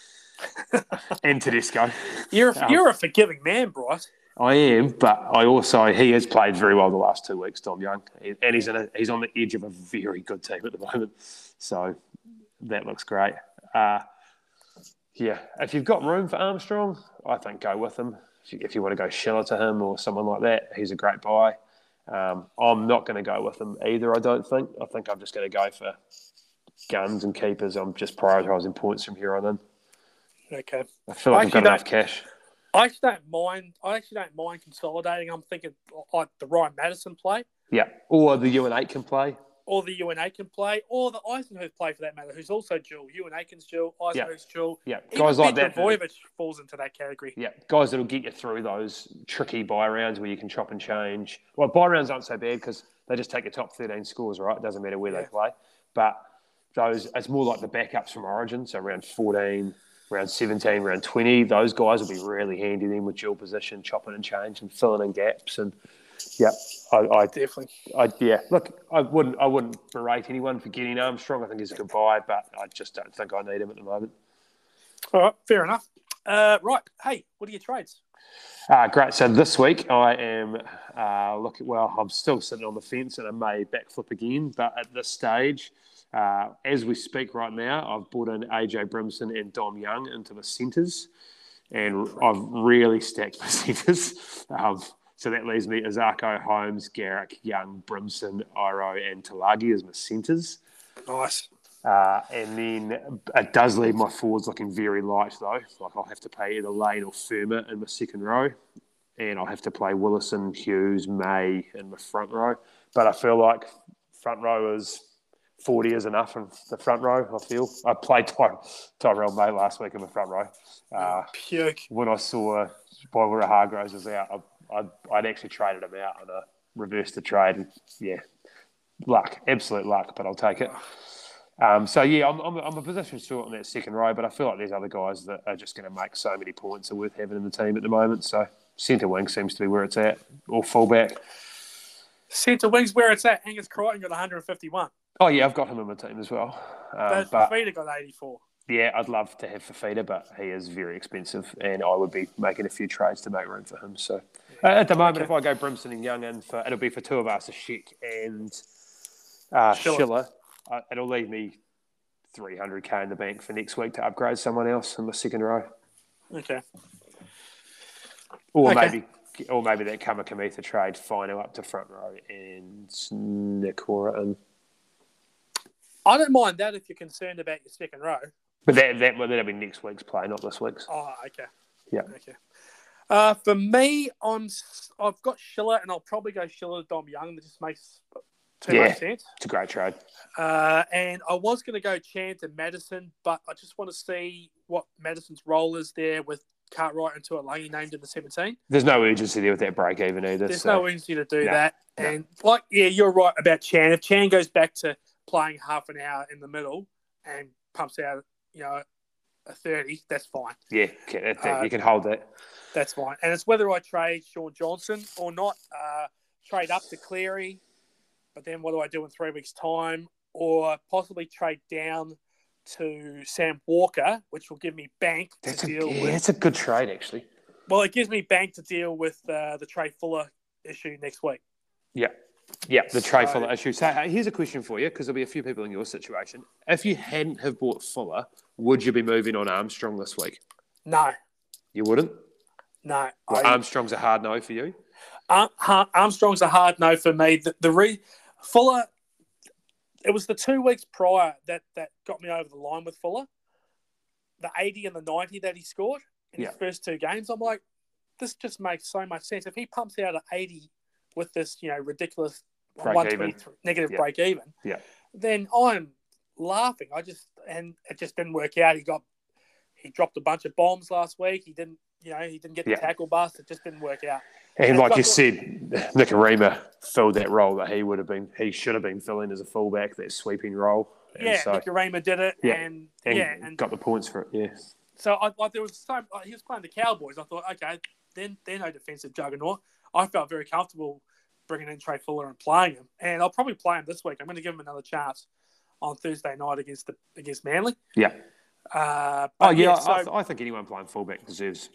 and Tedesco. You're a, um, you're a forgiving man, Bryce. I am, but I also he has played very well the last two weeks, Dom Young, and he's in a, he's on the edge of a very good team at the moment. So that looks great. Uh, yeah, if you've got room for Armstrong, I think go with him. If you, if you want to go Schiller to him or someone like that, he's a great buy. Um, I'm not going to go with him either, I don't think. I think I'm just going to go for guns and keepers. I'm just prioritising points from here on in. Okay. I feel like I've got enough cash. I actually don't mind. I actually don't mind consolidating. I'm thinking like the Ryan Madison play. Yeah, or the U N eight can play. Or the U N A can play, or the Eisenhuth play for that matter, who's also dual. U N A can's dual, Eisenhuth's yeah. dual. Yeah, even guys like Peter that. Vojovic falls into that category. Yeah, guys that'll get you through those tricky buy rounds where you can chop and change. Well, buy rounds aren't so bad because they just take your top thirteen scores, right? It doesn't matter where yeah. they play. But those, it's more like the backups from Origin, so round fourteen, round seventeen, round twenty. Those guys will be really handy then with dual position, chopping and change and filling in gaps and. Yeah, I, I definitely. I yeah. Look, I wouldn't. I wouldn't berate anyone for getting Armstrong. I think he's a good buy, but I just don't think I need him at the moment. All right, fair enough. Uh, right, hey, what are your trades? Uh, great. So this week I am uh, looking. Well, I'm still sitting on the fence, and I may backflip again. But at this stage, Uh, as we speak right now, I've brought in A J Brimson and Dom Young into the centres, and I've really stacked my centres. Um, so that leaves me Azarko, Holmes, Garrick, Young, Brimson, Iro, and Talagi as my centres. Nice. Uh, and then it does leave my forwards looking very light, though. Like I'll have to play either Lane or Firma in my second row, and I'll have to play Willison, Hughes, May in my front row. But I feel like front row is forty is enough in the front row, I feel. I played Ty- Tyrell May last week in the front row. Uh, Puke. When I saw Boyler Hargroves was out, I, I'd, I'd actually traded him out and I reversed the trade. And yeah, luck, absolute luck, but I'll take it. Um, so, yeah, I'm, I'm, I'm a position short on that second row, but I feel like there's other guys that are just going to make so many points are worth having in the team at the moment. So, centre wing seems to be where it's at, or fullback. Centre wing's where it's at. Angus Crichton got one hundred fifty-one. Oh, yeah, I've got him in my team as well. Um, but Fafita got eighty-four. Yeah, I'd love to have Fafita, but he is very expensive, and I would be making a few trades to make room for him. So, uh, at the moment, okay. if I go Brimson and Young in, for, it'll be for two of us, a Sheck and uh, Schiller. Schiller. Uh, it'll leave me three hundred K in the bank for next week to upgrade someone else in the second row. Okay. Or okay. maybe or maybe that Kamikamitha trade final up to front row and Nick Hora in. I don't mind that if you're concerned about your second row. But that, that, well, that'll be next week's play, not this week's. Oh, okay. Yeah. Okay. Uh, for me, on I've got Schiller, and I'll probably go Schiller to Dom Young. That just makes too yeah, much sense. It's a great trade. Uh, and I was going to go Chant and Madison, but I just want to see what Madison's role is there with Cartwright and Tuolungi named in the seventeen. There's no urgency there with that break even either. There's so. no urgency to do no, that. No. And, like, yeah, you're right about Chan. If Chan goes back to playing half an hour in the middle and pumps out, you know, a thirty, that's fine. Yeah, okay, that, that, uh, you can hold that. That's fine. And it's whether I trade Sean Johnson or not, uh, trade up to Cleary, but then what do I do in three weeks' time? Or possibly trade down to Sam Walker, which will give me bank to that's deal a, yeah, with. It's a good trade, actually. Well, it gives me bank to deal with uh, the Trey Fuller issue next week. Yeah. Yeah, the Trey so, Fuller issue. So here's a question for you, because there'll be a few people in your situation. If you hadn't have bought Fuller, would you be moving on Armstrong this week? No. You wouldn't? No. Well, I, Armstrong's a hard no for you? Ar- Armstrong's a hard no for me. The, the re, Fuller, it was the two weeks prior that, that got me over the line with Fuller. The eighty and the ninety that he scored in yeah. his first two games. I'm like, this just makes so much sense. If he pumps out an eighty with this, you know, ridiculous break even. negative yeah. break even, yeah. then I'm laughing. I just and it just didn't work out. He got he dropped a bunch of bombs last week. He didn't, you know, he didn't get the yeah. tackle bust. It just didn't work out. And, and like you got, said, Nikorima filled that role that he would have been, he should have been filling as a fullback, that sweeping role. And yeah, so, Nikorima did it, yeah. and, and yeah, and got the points for it. Yeah. So I like there was so he was playing the Cowboys. I thought, okay, then they're no defensive juggernaut. I felt very comfortable bringing in Trey Fuller and playing him, and I'll probably play him this week. I'm going to give him another chance on Thursday night against the against Manly. Yeah. Uh, oh yeah, yeah so, I, th- I think anyone playing fullback deserves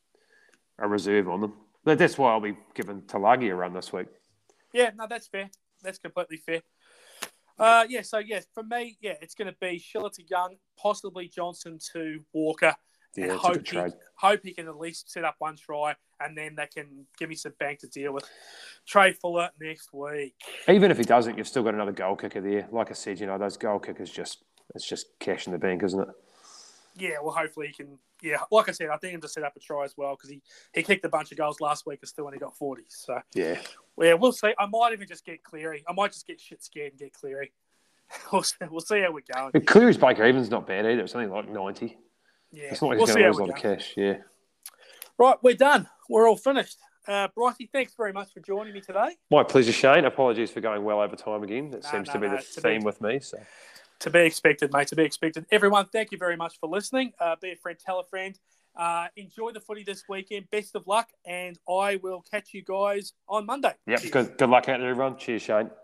a reserve on them. But that's why I'll be giving Talagi a run this week. Yeah, no, that's fair. That's completely fair. Uh, yeah, so yeah, for me, yeah, it's going to be Schiller to Young, possibly Johnson to Walker. Yeah, and it's hope a good he, trade. hope he can at least set up one try, and then they can give me some bank to deal with. Trey Fuller next week. Even if he doesn't, you've still got another goal kicker there. Like I said, you know, those goal kickers just it's just cash in the bank, isn't it? Yeah, well, hopefully he can. Yeah, like I said, I think him to set up a try as well because he, he kicked a bunch of goals last week and still only got forty. So yeah, well, yeah, we'll see. I might even just get Cleary. I might just get shit scared and get Cleary. we'll, see, we'll see how we're going. But Cleary's break even's not bad either. It's only like ninety. Yeah, it's not like we'll he's see going how to lose a we're lot going. of cash. Yeah. Right, we're done. We're all finished. Uh, Brycey, thanks very much for joining me today. My pleasure, Shane. Apologies for going well over time again. That no, seems no, to be no, the to theme be, with me. So. To be expected, mate. To be expected. Everyone, thank you very much for listening. Uh, be a friend, tell a friend. Uh, enjoy the footy this weekend. Best of luck, and I will catch you guys on Monday. Yep. Good, good luck out there, everyone. Cheers, Shane.